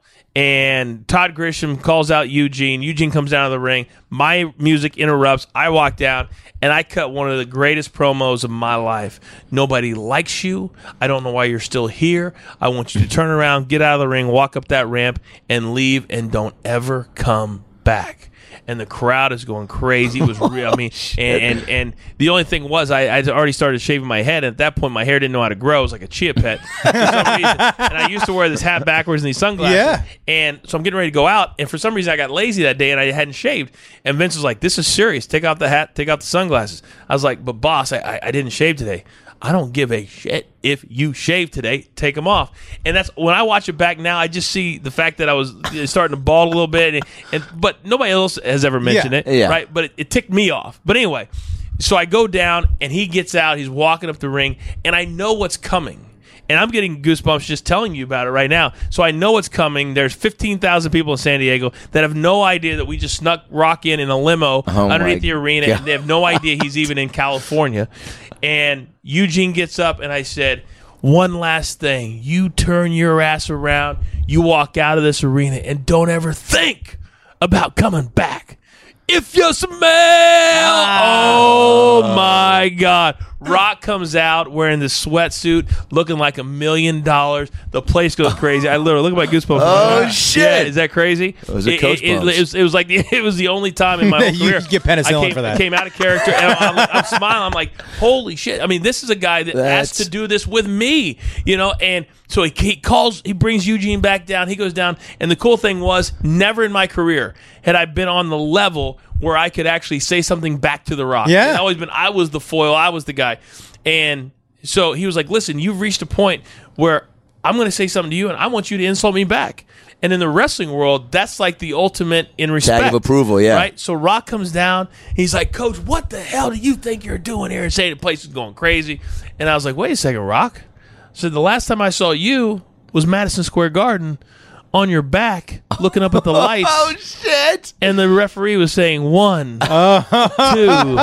and Todd Grisham calls out Eugene. Eugene comes down to the ring. My music interrupts. I walk down, and I cut one of the greatest promos of my life. Nobody likes you. I don't know why you're still here. I want you to turn around, get out of the ring, walk up that ramp, and leave, and don't ever come back. and the crowd is going crazy. It was real. I mean, and, and and the only thing was I I already started shaving my head, and at that point my hair didn't know how to grow. It was like a chia pet for some reason. And I used to wear this hat backwards and these sunglasses. Yeah. And so I'm getting ready to go out, and for some reason I got lazy that day and I hadn't shaved. And Vince was like, "This is serious. Take off the hat. Take off the sunglasses." I was like, "But boss, I I, I didn't shave today." I don't give a shit if you shave today. Take them off. And that's when I watch it back now. I just see the fact that I was starting to bald a little bit, and, and but nobody else has ever mentioned Yeah. it, Yeah. right? But it, it ticked me off. But anyway, so I go down, and he gets out. He's walking up the ring, and I know what's coming. And I'm getting goosebumps just telling you about it right now. So I know what's coming. There's fifteen thousand people in San Diego that have no idea that we just snuck Rock in in a limo Oh, underneath my the arena. God. And they have no idea he's even in California. And Eugene gets up, and I said, "One last thing. You turn your ass around. You walk out of this arena, and don't ever think about coming back. If you smell, oh my God." Rock comes out wearing the sweatsuit, looking like a million dollars. The place goes crazy. I literally look at my goosebumps. Oh, shit. Yeah, is that crazy? Those are it, coach it, it, bumps. it was, it was like the, it was the only time in my whole You career get penicillin I came, for that. came out of character. And I'm, I'm, I'm smiling. I'm like, holy shit! I mean, this is a guy that That's- asked to do this with me, you know. And so he, he calls, he brings Eugene back down. He goes down, and the cool thing was, never in my career had I been on the level where I could actually say something back to The Rock. Yeah. It's always been, I was the foil, I was the guy. And so he was like, "Listen, you've reached a point where I'm going to say something to you, and I want you to insult me back." And in the wrestling world, that's like the ultimate in respect. Tag of approval, yeah. Right? So Rock comes down. He's like, "Coach, what the hell do you think you're doing here?" And saying the place is going crazy. And I was like, "Wait a second, Rock." So the last time I saw you was Madison Square Garden on your back looking up at the lights. Oh, shit. And the referee was saying one, two,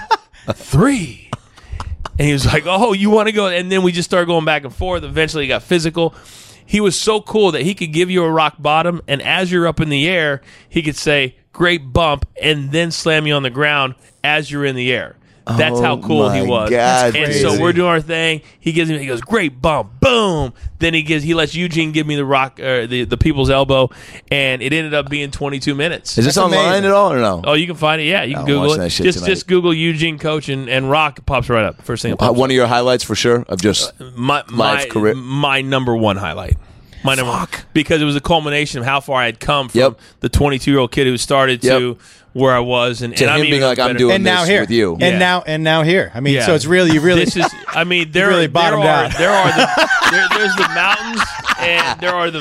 three. And he was like, "Oh, you want to go?" And then we just started going back and forth. Eventually, he got physical. He was so cool that he could give you a rock bottom, and as you're up in the air, he could say, "Great bump," and then slam you on the ground as you're in the air. That's Oh how cool he my was. God, and crazy. so we're doing our thing. He gives me, he goes, "Great bump, boom." Then he gives, he lets Eugene give me the rock, uh, the the people's elbow, and it ended up being twenty-two minutes. Is this That's online amazing. at all or no? Oh, you can find it. Yeah, you can I'm Google watching it. that shit Just tonight. just Google Eugene Coach and, and Rock. It pops right up. First thing. That Uh, pops one of your highlights for sure of just up. my life my career. my number one highlight. My number one, Fuck. because it was a culmination of how far I had come from Yep. the twenty-two year old kid who started Yep. to where I was, and, To and I'm him being even like, "I'm better. doing And now this here, with you." and Yeah. now and now here. I mean, Yeah. so it's really you really. This is, I mean, there, really are, there bottomed are out. there are the there, there's the mountains and there are the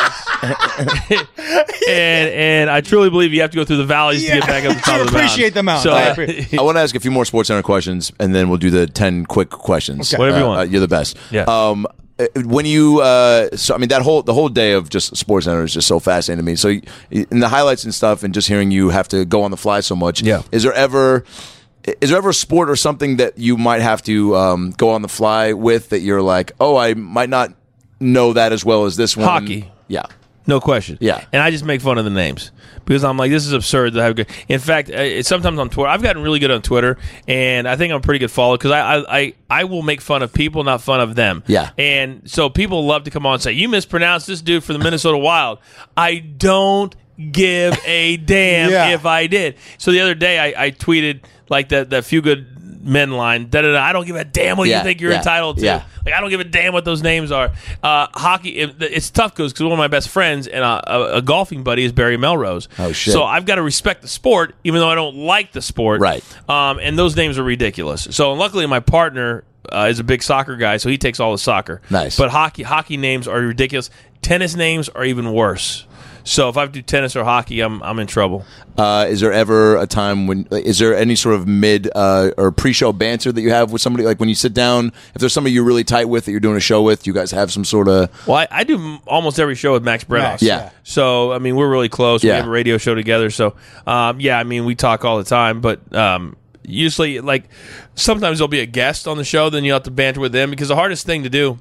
valleys, and and I truly believe you have to go through the valleys to get back up the top of the mountain. Appreciate the mountains. So, I uh, appreciate- I want to ask a few more Sports Center questions, and then we'll do the ten quick questions. Okay. Whatever you Uh, want. uh, you're the best. Yeah. Um, uh, when you, uh, so I mean, that whole the whole day of just Sports Center is just so fascinating to me. So, y- in the highlights and stuff, and just hearing you have to go on the fly so much. Yeah. Is there ever? Is there ever a sport or something that you might have to um, go on the fly with that you're like, oh, I might not know that as well as this one? Hockey. Yeah. No question. Yeah. And I just make fun of the names because I'm like, this is absurd to have good. In fact, uh, it's sometimes on Twitter, I've gotten really good on Twitter, and I think I'm a pretty good follower because I, I, I, I will make fun of people, not fun of them. Yeah. And so people love to come on and say, "You mispronounced this dude for the Minnesota Wild." I don't give a damn Yeah. if I did. So the other day I, I tweeted like that, that few good men line, da, da, da, I don't give a damn what Yeah, you think you're yeah, entitled to. yeah. Like, I don't give a damn what those names are. Uh, hockey, it, it's tough because one of my best friends and a, a, a golfing buddy is Barry Melrose. Oh, shit. So I've got to respect the sport, even though I don't like the sport. Right. Um, and those names are ridiculous. So luckily, my partner uh, is a big soccer guy, so he takes all the soccer. Nice. But hockey, hockey names are ridiculous. Tennis names are even worse. So if I do tennis or hockey, I'm I'm in trouble. Uh, is there ever a time when? Is there any sort of mid uh, or pre-show banter that you have with somebody? Like when you sit down, if there's somebody you're really tight with that you're doing a show with, you guys have some sort of. Well, I, I do m- almost every show with Max Brenoff. Max, Yeah. So I mean, we're really close. Yeah. We have a radio show together. So um, yeah, I mean, we talk all the time. But um, usually, like sometimes there'll be a guest on the show, then you have to banter with them because the hardest thing to do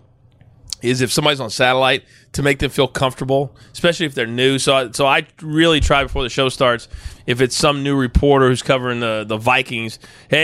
is if somebody's on satellite to make them feel comfortable, especially if they're new. So, I, so I really try before the show starts. If it's some new reporter who's covering the, the Vikings,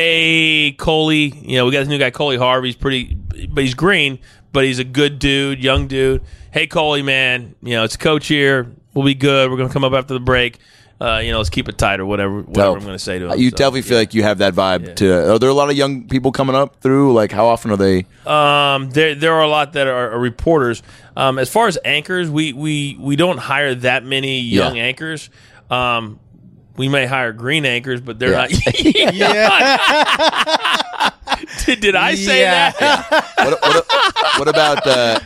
hey Coley, you know we got this new guy Coley Harvey. He's pretty, but he's green, but he's a good dude, young dude. Hey Coley, man, you know it's Coach here. We'll be good. We're gonna come up after the break. uh, you know, let's keep it tight or whatever. Whatever Dope. I'm going to say to him. Uh, You So, definitely feel yeah. like you have that vibe. To are there a lot of young people coming up through? Like, how often are they? Um, there there are a lot that are, are reporters. Um, as far as anchors, we, we, we don't hire that many young Yeah. anchors. Um, we may hire green anchors, but they're Yeah. not. yeah. did, did I say Yeah. that? What, what, what about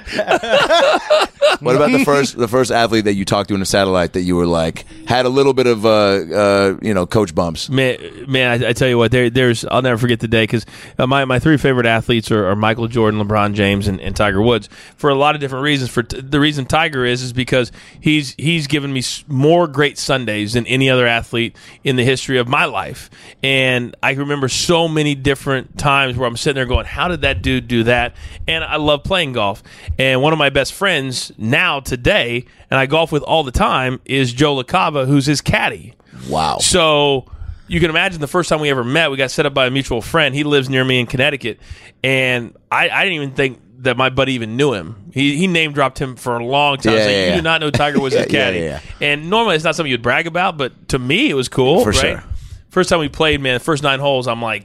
the? What about the first the first athlete that you talked to in a satellite that you were like had a little bit of uh, uh you know coach bumps? Man, man, I, I tell you what, there, there's I'll never forget the day because uh, my my three favorite athletes are, are Michael Jordan, LeBron James, and, and Tiger Woods for a lot of different reasons. For t- the reason Tiger is is because he's he's given me s- more great Sundays than any other athlete in the history of my life, and I remember so many different times where I'm sitting there going, "How did that dude do that?" And I love playing golf, and one of my best friends now today, and I golf with all the time, is Joe LaCava, who's his caddy. Wow. So you can imagine the first time we ever met, we got set up by a mutual friend. He lives near me in Connecticut, and I, I didn't even think that my buddy even knew him. He he name dropped him for a long time. Yeah, It's like, yeah, you yeah. do not know Tiger was his Yeah, caddy. yeah, And normally it's not something you'd brag about, but to me it was cool. For right? sure. First time we played, man, the first nine holes, I'm like,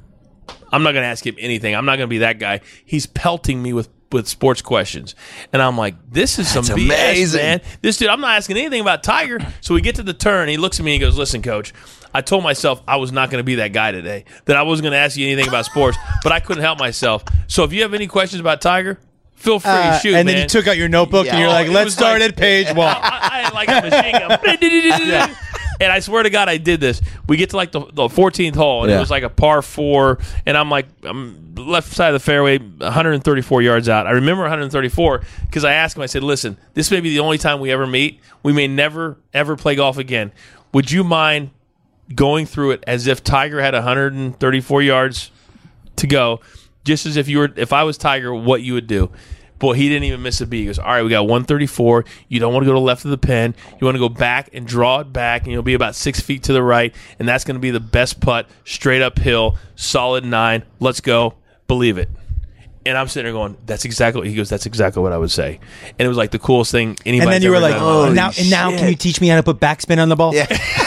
I'm not going to ask him anything. I'm not going to be that guy. He's pelting me with with sports questions. And I'm like, this is some That's B S, amazing. man. This dude, I'm not asking anything about Tiger. So we get to the turn. He looks at me and he goes, listen, coach, I told myself I was not going to be that guy today, that I wasn't going to ask you anything about sports, but I couldn't help myself. So if you have any questions about Tiger, feel free. Uh, Shoot, and man. then you took out your notebook and you're Oh, like, it let's was start like- at page one. I, I had like a machine gun. And I swear to God, I did this. We get to like the, the fourteenth hole, and Yeah. it was like a par four, and I'm like, I'm left side of the fairway, one hundred thirty-four yards out. I remember one hundred thirty-four because I asked him, I said, listen, this may be the only time we ever meet. We may never, ever play golf again. Would you mind going through it as if Tiger had one hundred thirty-four yards to go, just as if you were, if I was Tiger, what you would do? Boy, he didn't even miss a beat. He goes, all right, we got one thirty-four. You don't want to go to the left of the pin. You want to go back and draw it back, and you'll be about six feet to the right, and that's going to be the best putt, straight uphill, solid nine. Let's go. Believe it. And I'm sitting there going, that's exactly what he goes, that's exactly what I would say. And it was like the coolest thing anybody And then you were like, oh, oh, now, and now can you teach me how to put backspin on the ball? Yeah.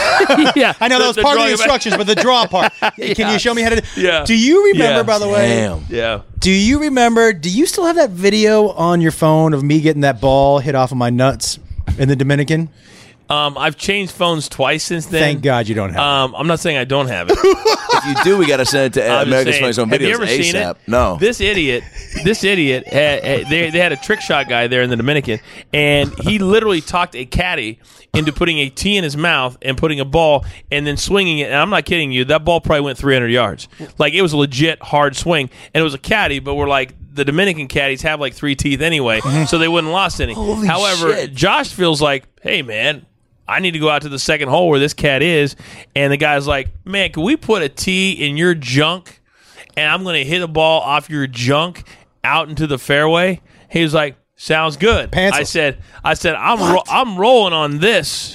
yeah. I know that was The- the part of the drawing back- instructions, but the draw part. Can you show me how to do Yeah. Do you remember, Yeah. by the way, Damn. Yeah. do you remember, do you still have that video on your phone of me getting that ball hit off of my nuts in the Dominican? Um, I've changed phones twice since then. Thank God you don't have it. Um, I'm not saying I don't have it. If you do, we got to send it to uh, I'm just America's saying, Funniest Home have Videos you ever seen ASAP. it? No. This idiot, this idiot, had, had- they, they had a trick shot guy there in the Dominican, and he literally talked a caddy into putting a tee in his mouth and putting a ball and then swinging it. And I'm not kidding you. That ball probably went three hundred yards. Like, it was a legit hard swing. And it was a caddy, but we're like, the Dominican caddies have like three teeth anyway, so they wouldn't lost any. Holy However, shit. Josh feels like, hey, man, I need to go out to the second hole where this cat is. And the guy's like, man, can we put a tee in your junk and I'm going to hit a ball off your junk out into the fairway? He was like, sounds good. Pantsless. I said, I said, I'm ro- I'm rolling on this.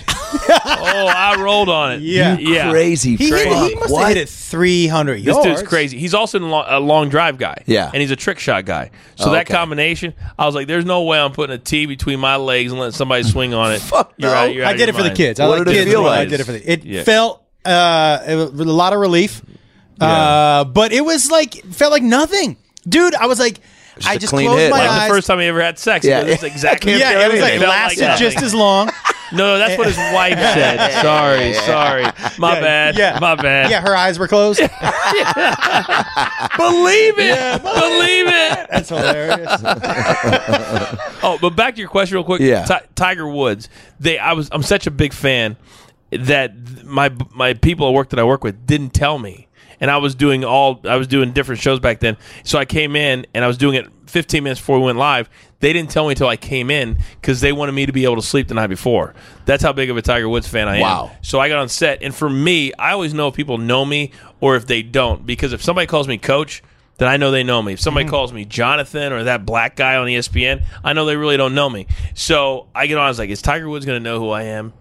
Oh, I rolled on it. Yeah. yeah. Crazy. He, hit, fuck. he must What? have hit it three hundred This yards. dude's crazy. He's also a long, a long drive guy. Yeah. And he's a trick shot guy. So Oh, that okay. combination, I was like, there's no way I'm putting a tee between my legs and letting somebody swing on it. Fuck You're no. out- you're out I of did your it for the mind. kids. I What like did it kids. feel but I like? did it for the. It Yeah. felt uh, it was a lot of relief, uh, but it was like it felt like nothing, dude. I was like, Just I a just clean closed hit. my Like eyes. the first time he ever had sex. Yeah. Yeah. It's exactly. yeah, it was like It felt lasted that. just as long. No, that's what his wife said. Sorry, sorry. My Yeah, bad. yeah. My bad. Yeah, her eyes were closed. Believe it. Believe it. That's hilarious. Oh, but back to your question real quick. Yeah. Ti- Tiger Woods. They I was I'm such a big fan that my my people at work that I work with didn't tell me. And I was doing all I was doing different shows back then. So I came in and I was doing it fifteen minutes before we went live. They didn't tell me until I came in because they wanted me to be able to sleep the night before. That's how big of a Tiger Woods fan I am. Wow. So I got on set, and for me, I always know if people know me or if they don't. Because if somebody calls me coach, then I know they know me. If somebody calls me Jonathan or that black guy on E S P N, I know they really don't know me. So I get on, I was like, is Tiger Woods going to know who I am?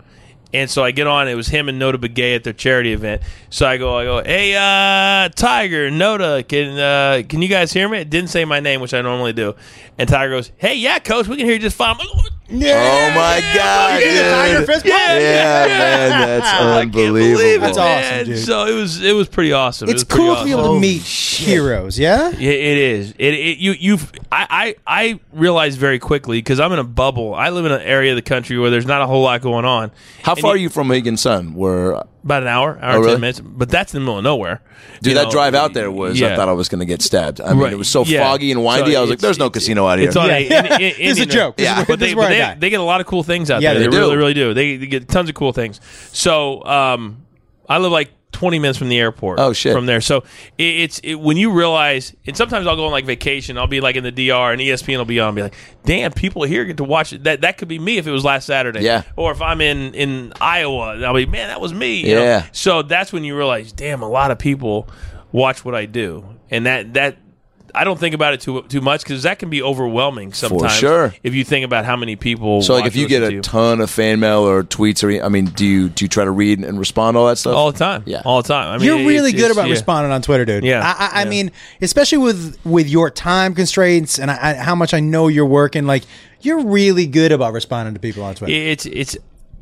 And so I get on. It was him and Nota Begay at their charity event. So I go, I go, hey, uh, Tiger, Nota, can uh, can you guys hear me? It didn't say my name, which I normally do. And Tiger goes, hey, yeah, Coach, we can hear you just fine. Yeah. Oh my God, You get the Tiger dude. fist bump? Yeah, Yeah, man, that's I can't unbelievable. believe it, That's awesome, man. dude. So it was it was pretty awesome. It's it was pretty cool awesome. to be able to meet heroes, yeah? Yeah, it is. It, it you you've I I, I realized very quickly because I'm in a bubble. I live in an area of the country where there's not a whole lot going on. How And far are you from Higgins Sun? Where, About an hour, hour Oh, and really? ten minutes. But that's in the middle of nowhere. dude, You that know, drive out there was. I yeah. thought I was going to get stabbed. I mean, Right. it was so Yeah. foggy and windy. So I was like, it's- "There's no it's- casino out here." It's on Yeah. a, in, in, This is a Indian- joke. This Yeah. is where, But this they, is where but I they, got. they get a lot of cool things out Yeah, there. they They, do. really, really do. They, they get tons of cool things. So um, I live like twenty minutes from the airport. Oh, shit. From there, so it, it's it, when you realize, and sometimes I'll go on like vacation. I'll be like in the D R, and E S P N will be on. And be like, damn, people here get to watch it. That that could be me if it was last Saturday. Yeah. Or if I'm in in Iowa, I'll be, man, that was me. you know? Yeah. So that's when you realize, damn, a lot of people watch what I do, and that that. I don't think about it too too much because that can be overwhelming sometimes. sure. If you think about how many people. So, like, watch if you or get listen a to you. ton of fan mail or tweets, or I mean, do you do you try to read and respond to all that stuff? all the time, Yeah. all the time. I mean, You're really it's- good it's- about yeah. responding on Twitter, dude. Yeah. I, I, I Yeah. mean, especially with with your time constraints and I, I, how much I know you're working. Like, you're really good about responding to people on Twitter. It's it's.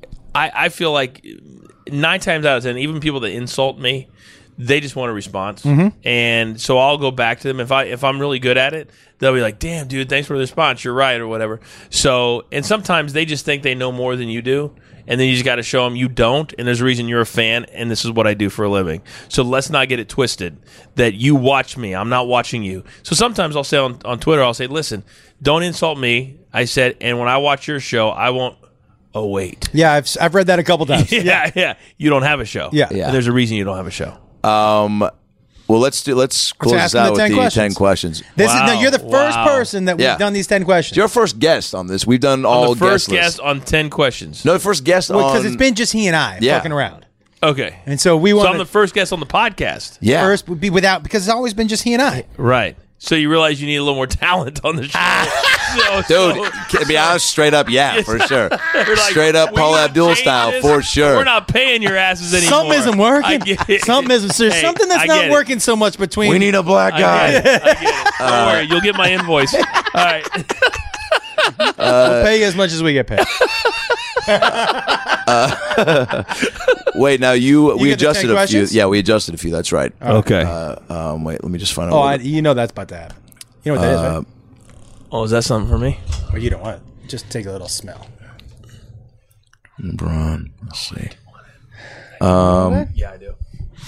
I I feel like nine times out of ten, even people that insult me, they just want a response, Mm-hmm. and so I'll go back to them if I if I'm really good at it. They'll be like, "Damn, dude, thanks for the response. You're right," or whatever. So, and sometimes they just think they know more than you do, and then you just got to show them you don't. And there's a reason you're a fan, and this is what I do for a living. So let's not get it twisted that you watch me. I'm not watching you. So sometimes I'll say on, on Twitter, I'll say, "Listen, don't insult me." I said, and when I watch your show, I won't. Oh wait. Yeah, I've I've read that a couple times. Yeah, yeah. You don't have a show. Yeah. Yeah. And there's a reason you don't have a show. Um, well, let's do. Let's close ask this them out the with ten the questions. ten questions. This is no, Wow. you're the first Wow. person that we've Yeah. done these ten questions. You're our first guest on this. We've done all I'm the first guest guest lists. on ten questions. No, the first guest because on it's been just he and I Yeah. fucking around, Okay. and so we So want I'm the first guest on the podcast. yeah. first would be without because it's always been just he and I. Right. So you realize you need a little more talent on the show. so, Dude, so- to be honest, straight up, yeah, for sure. They're like, Straight up "We Paul not Abdul paying style, this? for sure. We're not paying your asses anymore. Something isn't I working. get it. Something isn't. There's Hey, something that's I not get it. working so much between. We need a black I guy. get it. I get it. Don't worry. You'll get my invoice. All right. we'll pay you as much as we get paid. Wait, now you, we get the adjusted ten a questions? few. Yeah, we adjusted a few. That's right. Okay. Uh, um, wait, let me just find out. Oh, what I, the- you know that's about to happen. You know what that is, right? oh, is that something for me? Or you don't want it. Just take a little smell. LeBron. Let's see. Yeah, I do.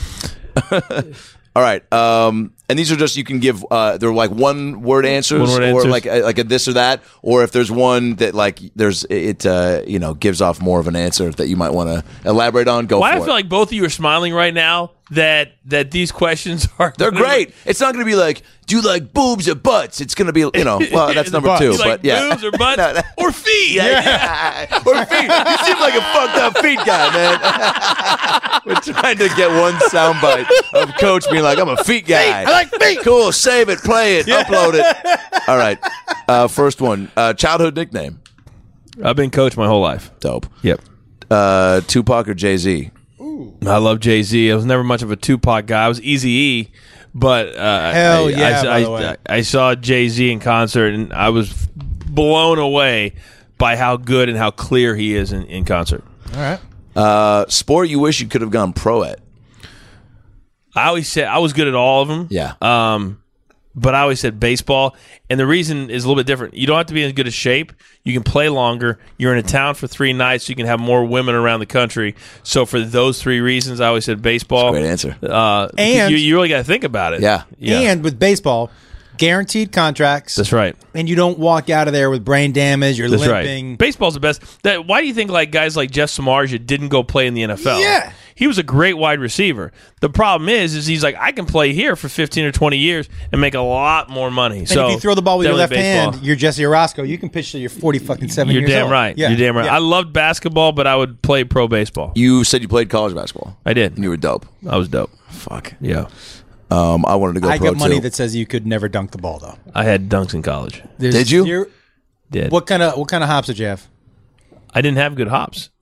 All right. Um, and these are just you can give. Uh, they're like one word answers, One-word or answers. like a, like a this or that, or if there's one that like there's it. Uh, you know, gives off more of an answer that you might want to elaborate on. Go Why for I it. feel like both of you are smiling right now that that these questions are They're great. It's not going to be like, do you like boobs or butts? It's going to be, you know, well, that's number butts. two, You like but yeah. boobs or butts No, no. or feet. Yeah. or feet. You seem like a fucked up feet guy, man. We're trying to get one soundbite of Coach being like, I'm a feet guy. I like feet. Cool. Save it. Play it. Upload it. All right. Uh, first one. Uh, childhood nickname. I've been coach my whole life. Dope. Yep. Uh, Tupac or Jay-Z? I love Jay-Z. I was never much of a Tupac guy. I was Eazy-E, but uh, Hell I, yeah, I, by I, the way. I, I saw Jay-Z in concert, and I was blown away by how good and how clear he is in, in concert. All right. Uh, sport you wish you could have gone pro at? I always said I was good at all of them. Yeah. Um, but I always said baseball, and the reason is a little bit different. You don't have to be in as good a shape. You can play longer. You're in a town for three nights, so you can have more women around the country. So for those three reasons, I always said baseball. Great answer. Uh, And- you, you really got to think about it. Yeah. yeah. And with baseball, guaranteed contracts, That's right. and you don't walk out of there with brain damage or That's limping. right. Baseball's the best. That, why do you think like guys like Jeff Samardzija didn't go play in the N F L? Yeah. He was a great wide receiver. The problem is, is he's like, I can play here for fifteen or twenty years and make a lot more money. And so if you throw the ball with your left definitely baseball. hand, you're Jesse Orozco. You can pitch till you're forty fucking seven You're years damn old. right. Yeah. You're damn right. Yeah. I loved basketball, but I would play pro baseball. You said you played college basketball. I did. And you were dope. I was dope. Fuck. Yeah. Um, I wanted to go I pro got money too. that says you could never dunk the ball though. I had dunks in college. There's Did you? zero- Did. What kind of what kind of hops did you have? I didn't have good hops.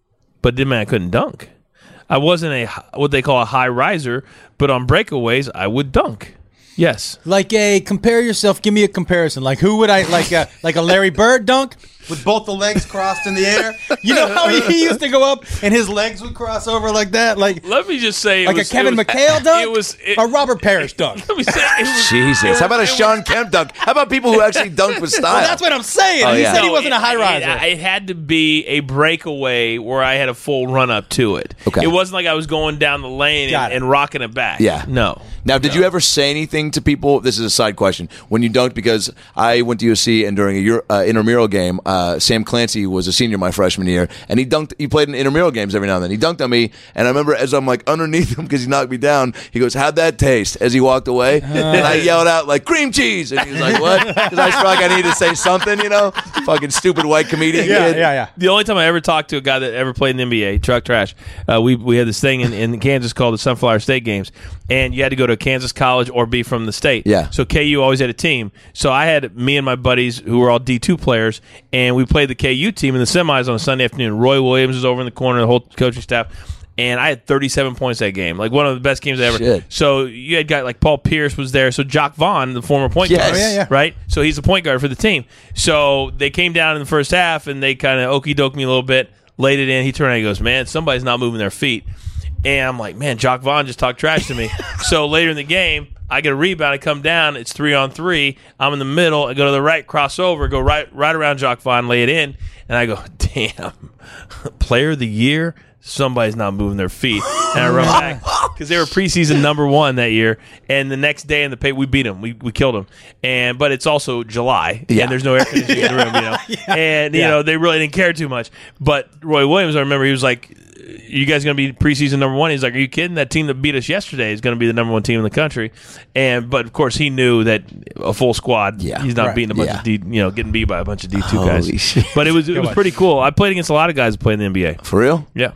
but didn't mean I couldn't dunk. I wasn't a what they call a high riser, but on breakaways I would dunk. Yes. Like a compare yourself. Give me a comparison. Like who would I like? A, like a Larry Bird dunk with both the legs crossed in the air. You know how he, he used to go up and his legs would cross over like that. Like let me just say, it like was, a Kevin it was, McHale dunk. It was it, a Robert Parrish dunk. Let me say, it was, Jesus. How about a Sean Kemp dunk? How about people who actually dunk with style? Well, that's what I'm saying. Oh, he yeah. said he No, wasn't it, a high riser. It, it had to be a breakaway where I had a full run up to it. Okay. It wasn't like I was going down the lane Got and, it. and rocking it back. Yeah. No. Now, did you ever say anything to people? This is a side question. When you dunked, because I went to U S C and during a Euro, uh, intramural game, uh, Sam Clancy was a senior my freshman year, and he dunked. He played in intramural games every now and then. He dunked on me, and I remember as I'm like underneath him because he knocked me down. He goes, "How'd that taste?" As he walked away, Uh. and I yelled out like "cream cheese," and he was like, "What?" Because I felt like I needed to say something, you know, fucking stupid white comedian yeah, kid. yeah, yeah. The only time I ever talked to a guy that ever played in the N B A, Chuck Trash, uh, we we had this thing in, in Kansas called the Sunflower State Games, and you had to go to a Kansas college or be from the state. Yeah. So K U always had a team. So I had me and my buddies who were all D two players, and we played the K U team in the semis on a Sunday afternoon. Roy Williams was over in the corner, the whole coaching staff. And I had thirty-seven points that game, like one of the best games ever. Shit. So you had guy like Paul Pierce was there. So Jock Vaughn, the former point Yes. guard, Oh, yeah, yeah. right? So he's the point guard for the team. So they came down in the first half and they kind of okey doke me a little bit, laid it in. He turned around and he goes, "Man, somebody's not moving their feet." And I'm like, "Man, Jock Vaughn just talked trash to me." So later in the game, I get a rebound. I come down. It's three on three. I'm in the middle. I go to the right, cross over, go right, right around Jock Vaughn, lay it in, and I go, "Damn, player of the year." Somebody's not moving their feet. And I run back because they were preseason number one that year. And the next day in the paper, we beat them. We we killed them. And but it's also July, Yeah. and there's no air conditioning in the room, you know. And you Yeah. know they really didn't care too much. But Roy Williams, I remember he was like, "You guys going to be preseason number one?" He's like, "Are you kidding? That team that beat us yesterday is going to be the number one team in the country." And but of course he knew that a full squad. Yeah. He's not Right. beating a bunch Yeah. of D, you know, getting beat by a bunch of D two Holy guys. shit. But it was it was pretty cool. I played against a lot of guys that played in the N B A. For real? Yeah.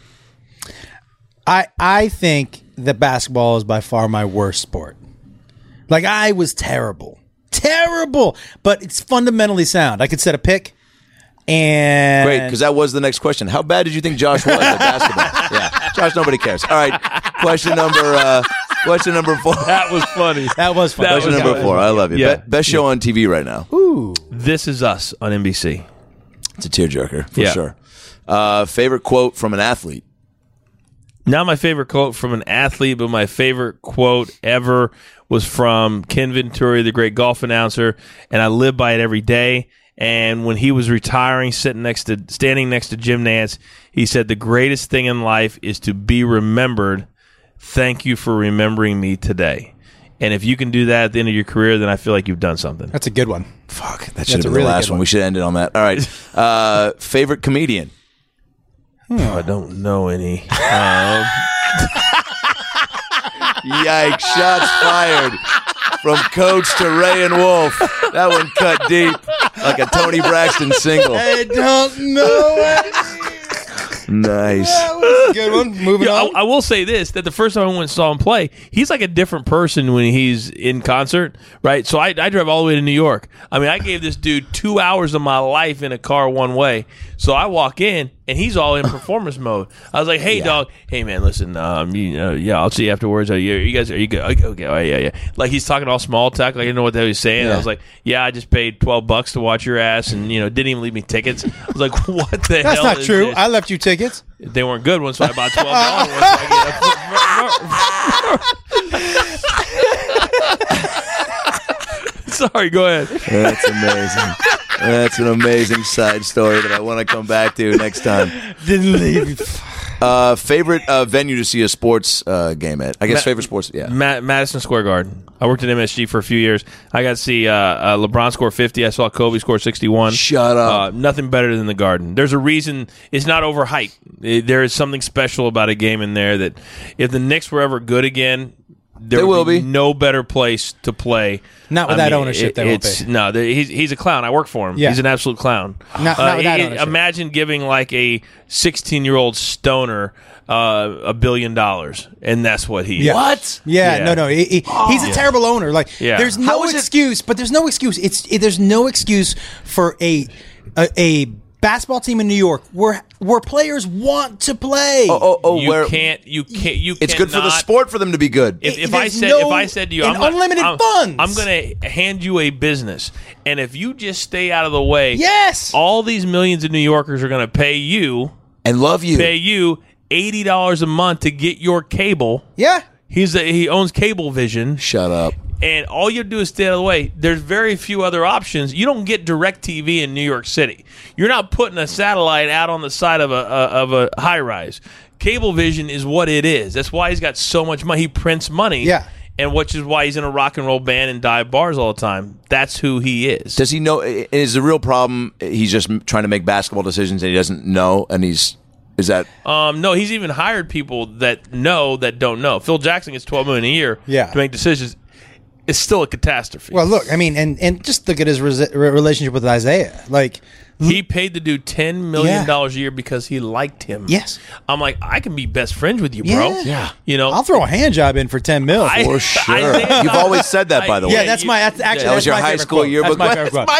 I I think that basketball is by far my worst sport. Like I was terrible, terrible, but it's fundamentally sound. I could set a pick, and Great, because that was the next question. How bad did you think Josh was at basketball? Yeah, Josh, nobody cares. All right, question number uh, question number four. That was funny. that was fun. That Question was number good. four. I love you. Yeah. Be- best show on T V right now. This Is Us on N B C. It's a tearjerker for Yeah. sure. Uh, favorite quote from an athlete. Not my favorite quote from an athlete, but my favorite quote ever was from Ken Venturi, the great golf announcer, and I live by it every day. And when he was retiring, sitting next to, standing next to Jim Nantz, he said, "The greatest thing in life is to be remembered. Thank you for remembering me today." And if you can do that at the end of your career, then I feel like you've done something. That's a good one. Fuck, that should a have been really the last good one. one. We should end it on that. All right. Uh, favorite comedian. Oh, I don't know any. Um, Yikes! Shots fired from Coach to Ray and Wolf. That one cut deep like a Tony Braxton single. I don't know. Nice. That was a good one. Moving Yeah, I, on. I will say this: that the first time I went and saw him play, he's like a different person when he's in concert, right? So I, I drove all the way to New York. I mean, I gave this dude two hours of my life in a car one way. So I walk in, and he's all in performance mode. I was like, "Hey, dog. Hey, man. Listen. Um, you know, yeah, I'll see you afterwards. Are you, you guys? Are you good? Okay, okay. Oh, yeah, yeah." Like he's talking all small talk. Like I didn't know what the hell he was saying. Yeah. I was like, "Yeah, I just paid twelve bucks to watch your ass, and you know, didn't even leave me tickets." I was like, "What the That's hell?" not is true. this? I left you tickets. They weren't good ones, so I bought twelve dollars ones. So I get a- Sorry, go ahead. That's amazing. That's an amazing side story that I want to come back to next time. Didn't leave. Uh, favorite uh, venue to see a sports uh, game at? I guess Ma- favorite sports. Yeah. Ma- Madison Square Garden. I worked at M S G for a few years. I got to see uh, uh, LeBron score fifty. I saw Kobe score sixty-one. Shut up. Uh, nothing better than the Garden. There's a reason it's not overhyped. It, there is something special about a game in there that if the Knicks were ever good again, there They would will be, be. no better place to play. Not with I that mean, ownership, it- they won't it's, be. No, they- he's, he's a clown. I work for him. Yeah. He's an absolute clown. Not- not with that it- ownership. Imagine giving like a sixteen-year-old stoner uh, a billion dollars, and that's what he Yeah. is. What? Yeah, Yeah. no, no. He, he- he's a Yeah. terrible owner. Like, Yeah. there's How no is it- excuse, but there's no excuse. It's it, there's no excuse for a a, a basketball team in New York where where players want to play. Oh, oh, oh you where can't. You can't. You. it's good for the cannot- sport for them to be good. If, if There's I said no- if I said to you, and I'm gonna- unlimited I'm, funds. I'm going to hand you a business, and if you just stay out of the way, Yes. all these millions of New Yorkers are going to pay you, and love you. pay you eighty dollars a month to get your cable. Yeah. He's a, he owns Cablevision, Shut up. and all you do is stay out of the way. There's very few other options. You don't get DirecTV in New York City. You're not putting a satellite out on the side of a, a of a high rise. Cablevision is what it is. That's why he's got so much money. He prints money. Yeah. And which is why he's in a rock and roll band and dive bars all the time. That's who he is. Does he know? Is the real problem he's just trying to make basketball decisions and he doesn't know? And he's is that Um, no, he's even hired people that know that don't know. Phil Jackson gets twelve million dollars a year Yeah. to make decisions. It's still a catastrophe. Well, look, I mean, and, and just look at his resi- relationship with Isaiah. Like, he paid the dude ten million dollars a year because he liked him. Yes. I'm like, I can be best friends with you, bro. Yeah. Yeah. You know, I'll throw a hand job in for ten mil. I- for sure? Isaiah- You've always said that, by the way. yeah, that's my that's actually That was that's your my high favorite school quote. yearbook. That's my That's favorite quote.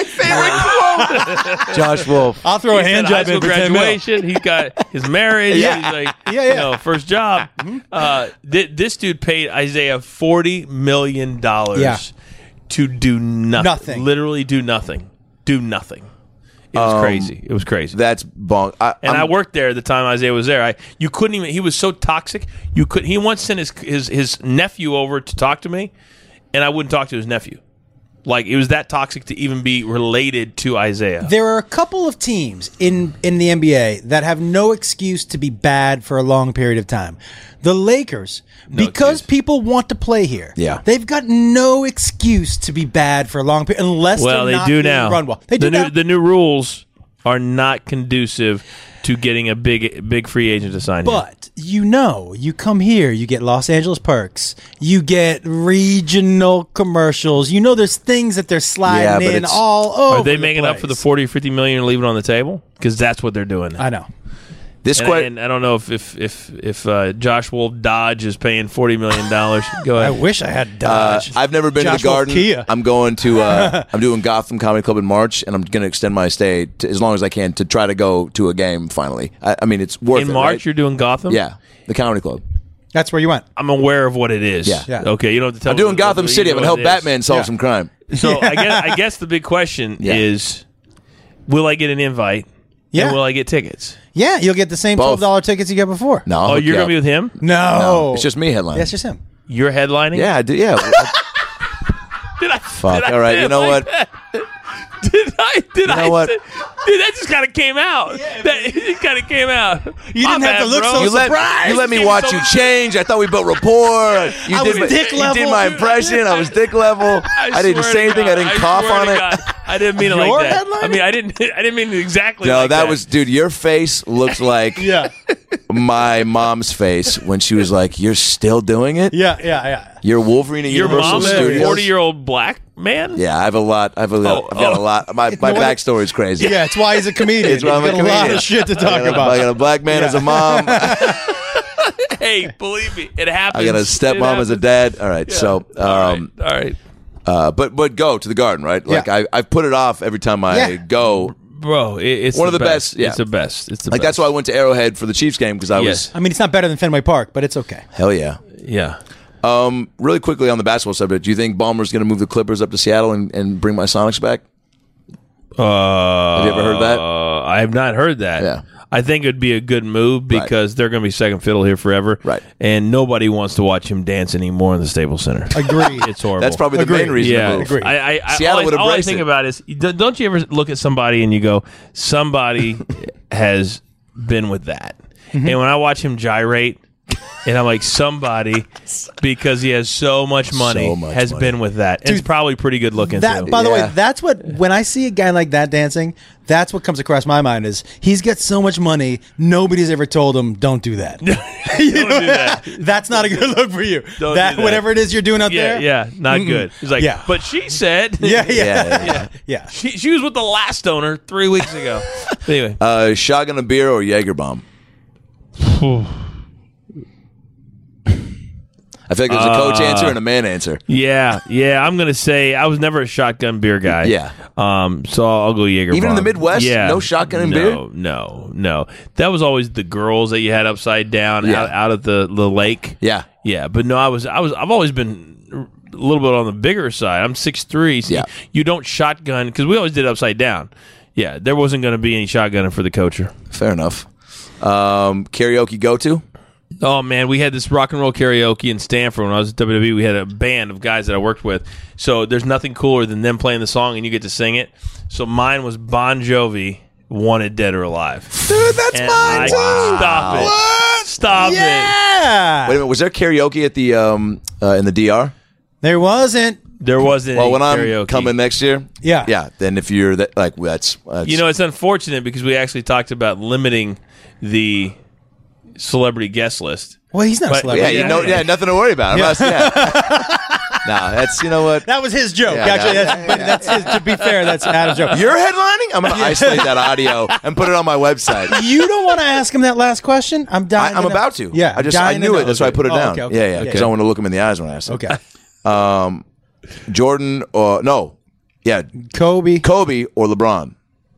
my favorite quote. Josh Wolf. I'll throw a He hand said high job in school for ten mil. graduation. He got his marriage. Yeah. He's like, Yeah, yeah. You know, first job. Uh, th- this dude paid Isaiah forty million dollars Yeah. to do nothing. Nothing. Literally do nothing. Do nothing. It was crazy. It was crazy. That's bonk. I, And I'm- I worked there the time Isaiah was there. I you couldn't even. He was so toxic. You could. He once sent his his his nephew over to talk to me, and I wouldn't talk to his nephew. Like it was that toxic to even be related to Isaiah. There are a couple of teams in, in the N B A that have no excuse to be bad for a long period of time. The Lakers, because excuse. people want to play here, Yeah. they've got no excuse to be bad for a long period unless Well, they're they not do being now. run well. They do the new now. the new rules are not conducive to getting a big big free agent to sign. here. But you know, you come here, you get Los Angeles perks, you get regional commercials. You know, there's things that they're sliding Yeah, but in it's- all over. are they the making up for the place. forty or fifty million and leaving it on the table? Because that's what they're doing. I know. this And, question. and I don't know if if if, if uh, Josh Wolf Dodge is paying forty million dollars. Go I ahead. wish I had Uh, Dodge. I've never been Josh to the Wolf Garden. Kia. I'm going to. Uh, I'm doing Gotham Comedy Club in March, and I'm going to extend my stay to, as long as I can to try to go to a game. Finally, I, I mean, it's worth In it. March, right? you're doing Gotham. yeah, the Comedy Club. That's where you went. I'm aware of what it is. Yeah. Yeah. Okay. You don't have to tell I'm me doing what- Gotham you City. I'm know going to help what it is. Batman solve Yeah. some crime. So I guess I guess the big question Yeah. is, will I get an invite? Yeah. And will I get tickets? Yeah, you'll get the same Both. twelve dollar tickets you got before. No, I'll Oh, hook you're you gonna up. be with him? No. No, it's just me headlining. Yeah, it's just him. You're headlining? yeah, I do. Yeah. Did I? Fuck. Did I All right. say You it know like what? that? Did I? Did You I? know what? Say, dude, that just kind of came out. that it kind of came out. You didn't have to look so You let, surprised. you let me Came watch so- you change. I thought we built rapport. You I did was my, dick you level. did my impression. I was dick level. I, didn't swear say to anything. God, I didn't cough swear on to it. God, I didn't mean it Your like that. headlining? I mean, I didn't. I didn't mean it exactly. No, like that that was, dude. Your face looked like Yeah. my mom's face when she was like, "You're still doing it. Yeah, yeah, yeah. You're Wolverine at your Universal mom's a Studios." forty-year-old black man. Yeah, I have a lot. I have a, Oh, I've got oh. a lot. My my No, backstory is crazy. Yeah, it's why he's a comedian. It's why I'm He's a got a lot comedian. of shit to I talk got, a, about. I got a black man as a mom. Hey, believe me, it happens. I got a It stepmom as a happens. dad. All right, Yeah. so All um, right. All right. uh, but but go to the Garden, right? Like Yeah. I I've put it off every time I Yeah. go. Bro, it, it's One of the best. best, yeah. It's the best. It's the Like best. that's why I went to Arrowhead for the Chiefs game because I Yes. was I mean, it's not better than Fenway Park, but it's okay. hell yeah. Yeah. Um, really quickly on the basketball subject, do you think Ballmer's going to move the Clippers up to Seattle and, and bring my Sonics back? Uh, Have you ever heard that? Uh, I have not heard that. Yeah. I think it would be a good move because they're going to be second fiddle here forever. Right. And nobody wants to watch him dance anymore in the Staples Center. Agreed. It's horrible. That's probably the Agreed. main reason yeah. to move. Agreed. I, I, I, Seattle all, would I, all I embrace think it. about is don't don't you ever look at somebody and you go, somebody has been with that. Mm-hmm. And when I watch him gyrate, and I'm like, somebody, because he has so much money, So much has money. been with that. And it's probably pretty good looking That, too. by the Yeah. way, that's what when I see a guy like that dancing, that's what comes across my mind is he's got so much money, nobody's ever told him don't do that. You Don't know? do that. That's not a good look for you. Don't that, do that. whatever it is you're doing out Yeah, there. yeah, not good. He's like, Yeah. but she said, Yeah, yeah, Yeah, yeah. yeah. yeah. she, she was with the last owner three weeks ago. Anyway, Uh, shotgun a beer or Jaeger bomb? I feel like there's a coach Uh, answer and a man answer. Yeah, yeah. I'm gonna say I was never a shotgun beer guy. Yeah. Um. So I'll go Jaeger. Even in the bomb. Midwest? Yeah. No shotgun and no, beer? No, no. That was always the girls that you had upside down Yeah. out, out at the, the lake. Yeah. Yeah, but no, I was I was I've always been a little bit on the bigger side. I'm six three. So Yeah. you, you don't shotgun because we always did upside down. Yeah, there wasn't going to be any shotgunning for the coacher. Fair enough. Um, karaoke go-to? Oh man, we had this rock and roll karaoke in Stanford when I was at W W E. We had a band of guys that I worked with. So there's nothing cooler than them playing the song and you get to sing it. So mine was Bon Jovi, Wanted Dead or Alive. Dude, that's And mine I- too. Stop it. What? Stop it. Yeah. Wait a minute, was there karaoke at the um, uh, in the D R? There wasn't. There wasn't Well, any when I'm karaoke. coming next year, Yeah. yeah. Then if you're that, like, that's, that's You know, it's unfortunate because we actually talked about limiting the celebrity guest list. Well, he's not a But- celebrity. yeah, you know, yeah, nothing to worry about. I'm not- yeah. Nah, that's you know what. That was his joke. Yeah, Actually, yeah, that's, but that's his. To be fair, that's Adam's joke. You're headlining? I'm going to isolate that audio and put it on my website. You don't want to ask him that last question? I'm I, dying. I'm to know. about to. Yeah, I just I dying to knew know. it. That's why I put it Oh, down. okay, okay. Yeah, yeah, because I want to look him in the eyes when I ask him. Okay. Um, Jordan or no, yeah, Kobe. Kobe or LeBron.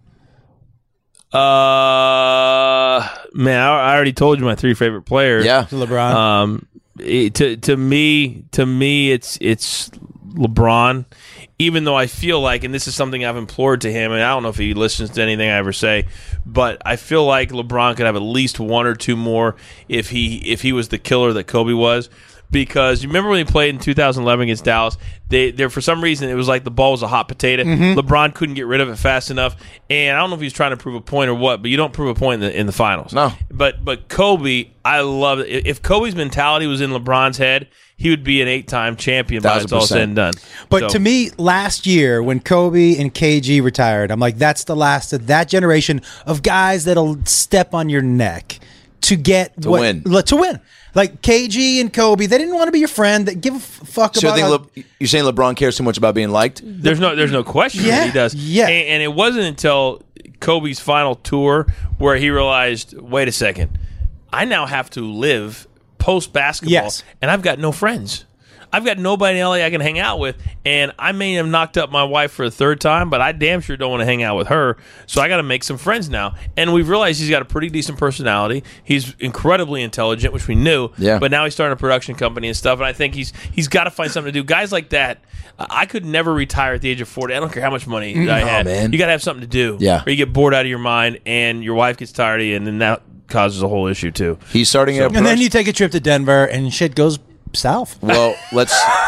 Uh, man, I, I already told you my three favorite players. Yeah, LeBron. Um, it, to to me, to me, it's it's LeBron. Even though I feel like, and this is something I've implored to him, and I don't know if he listens to anything I ever say, but I feel like LeBron could have at least one or two more if he if he was the killer that Kobe was. Because you remember when he played in two thousand eleven against Dallas, they there for some reason it was like the ball was a hot potato. Mm-hmm. LeBron couldn't get rid of it fast enough, and I don't know if he was trying to prove a point or what, but you don't prove a point in the in the finals. No. But but Kobe, I love it. If Kobe's mentality was in LeBron's head, he would be an eight-time champion by Thousand it's all said and done. But So- to me, last year when Kobe and K G retired, I'm like, that's the last of that generation of guys that'll step on your neck to get To what, win. le- to win. Like K G and Kobe, they didn't want to be your friend. That give a f- fuck so I about. think how- Le- you're saying LeBron cares too much about being liked. There's no, there's no question Yeah, that he does. yeah. and, and it wasn't until Kobe's final tour where he realized, wait a second, I now have to live post basketball, Yes. and I've got no friends. I've got nobody in L A I can hang out with, and I may have knocked up my wife for a third time, but I damn sure don't want to hang out with her. So I got to make some friends now. And we've realized he's got a pretty decent personality. He's incredibly intelligent, which we knew. Yeah. But now he's starting a production company and stuff, and I think he's he's got to find something to do. Guys like that, uh, I could never retire at the age of forty. I don't care how much money I had. man. You got to have something to do. Yeah. Or you get bored out of your mind, and your wife gets tired of you, and then that causes a whole issue too. He's starting a and then production- you take a trip to Denver and shit goes south. Well, let's.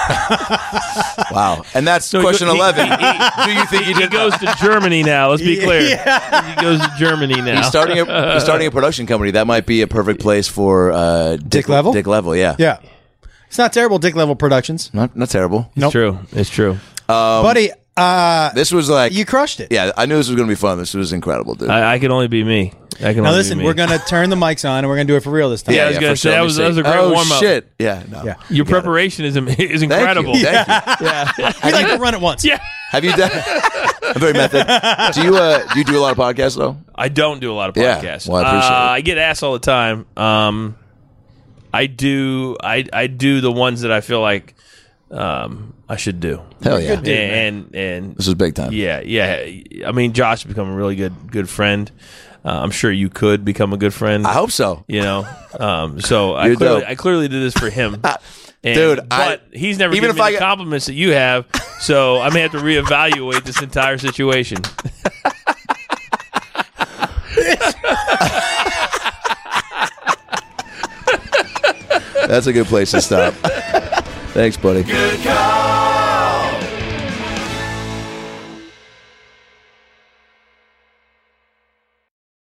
Wow, and that's So he question go- he- eleven. he- he- Do you think he He did? goes to Germany now. Let's be clear. Yeah. He goes to Germany now. He's starting a he's starting a production company. That might be a perfect place for uh, Dick, Dick Level? Dick Level, yeah, Yeah, it's not terrible. Dick Level Productions, not not terrible. It's true. It's true. buddy. Uh, This was like, you crushed it. yeah, I knew this was going to be fun. This was incredible, dude. I, I can only be me. I can Now only listen, be me. we're gonna turn the mics on and we're gonna do it for real this time. Yeah, I was gonna for say, sure. that Let me was- see. that was a great oh, warm-up. shit, yeah, no. Yeah. Your Got it. preparation is am- is Thank incredible. you. Thank you. Yeah. We like to run it once. Yeah. Have you done? I'm very method. Do you uh, do you do a lot of podcasts though? I don't do a lot of Yeah. podcasts. Well, I appreciate uh, it. I get asked all the time. Um, I do. I I do the ones that I feel like um, I should do. Hell yeah, and, and and this is big time. yeah, yeah. I mean, Josh has become a really good good friend. Uh, I'm sure you could become a good friend. I hope so. You know, um, so I You're clearly, dope. I clearly did this for him. And, Dude, but I- he's never even given if I me the get- compliments that you have, so I may have to reevaluate this entire situation. That's a good place to stop. Thanks, buddy. Good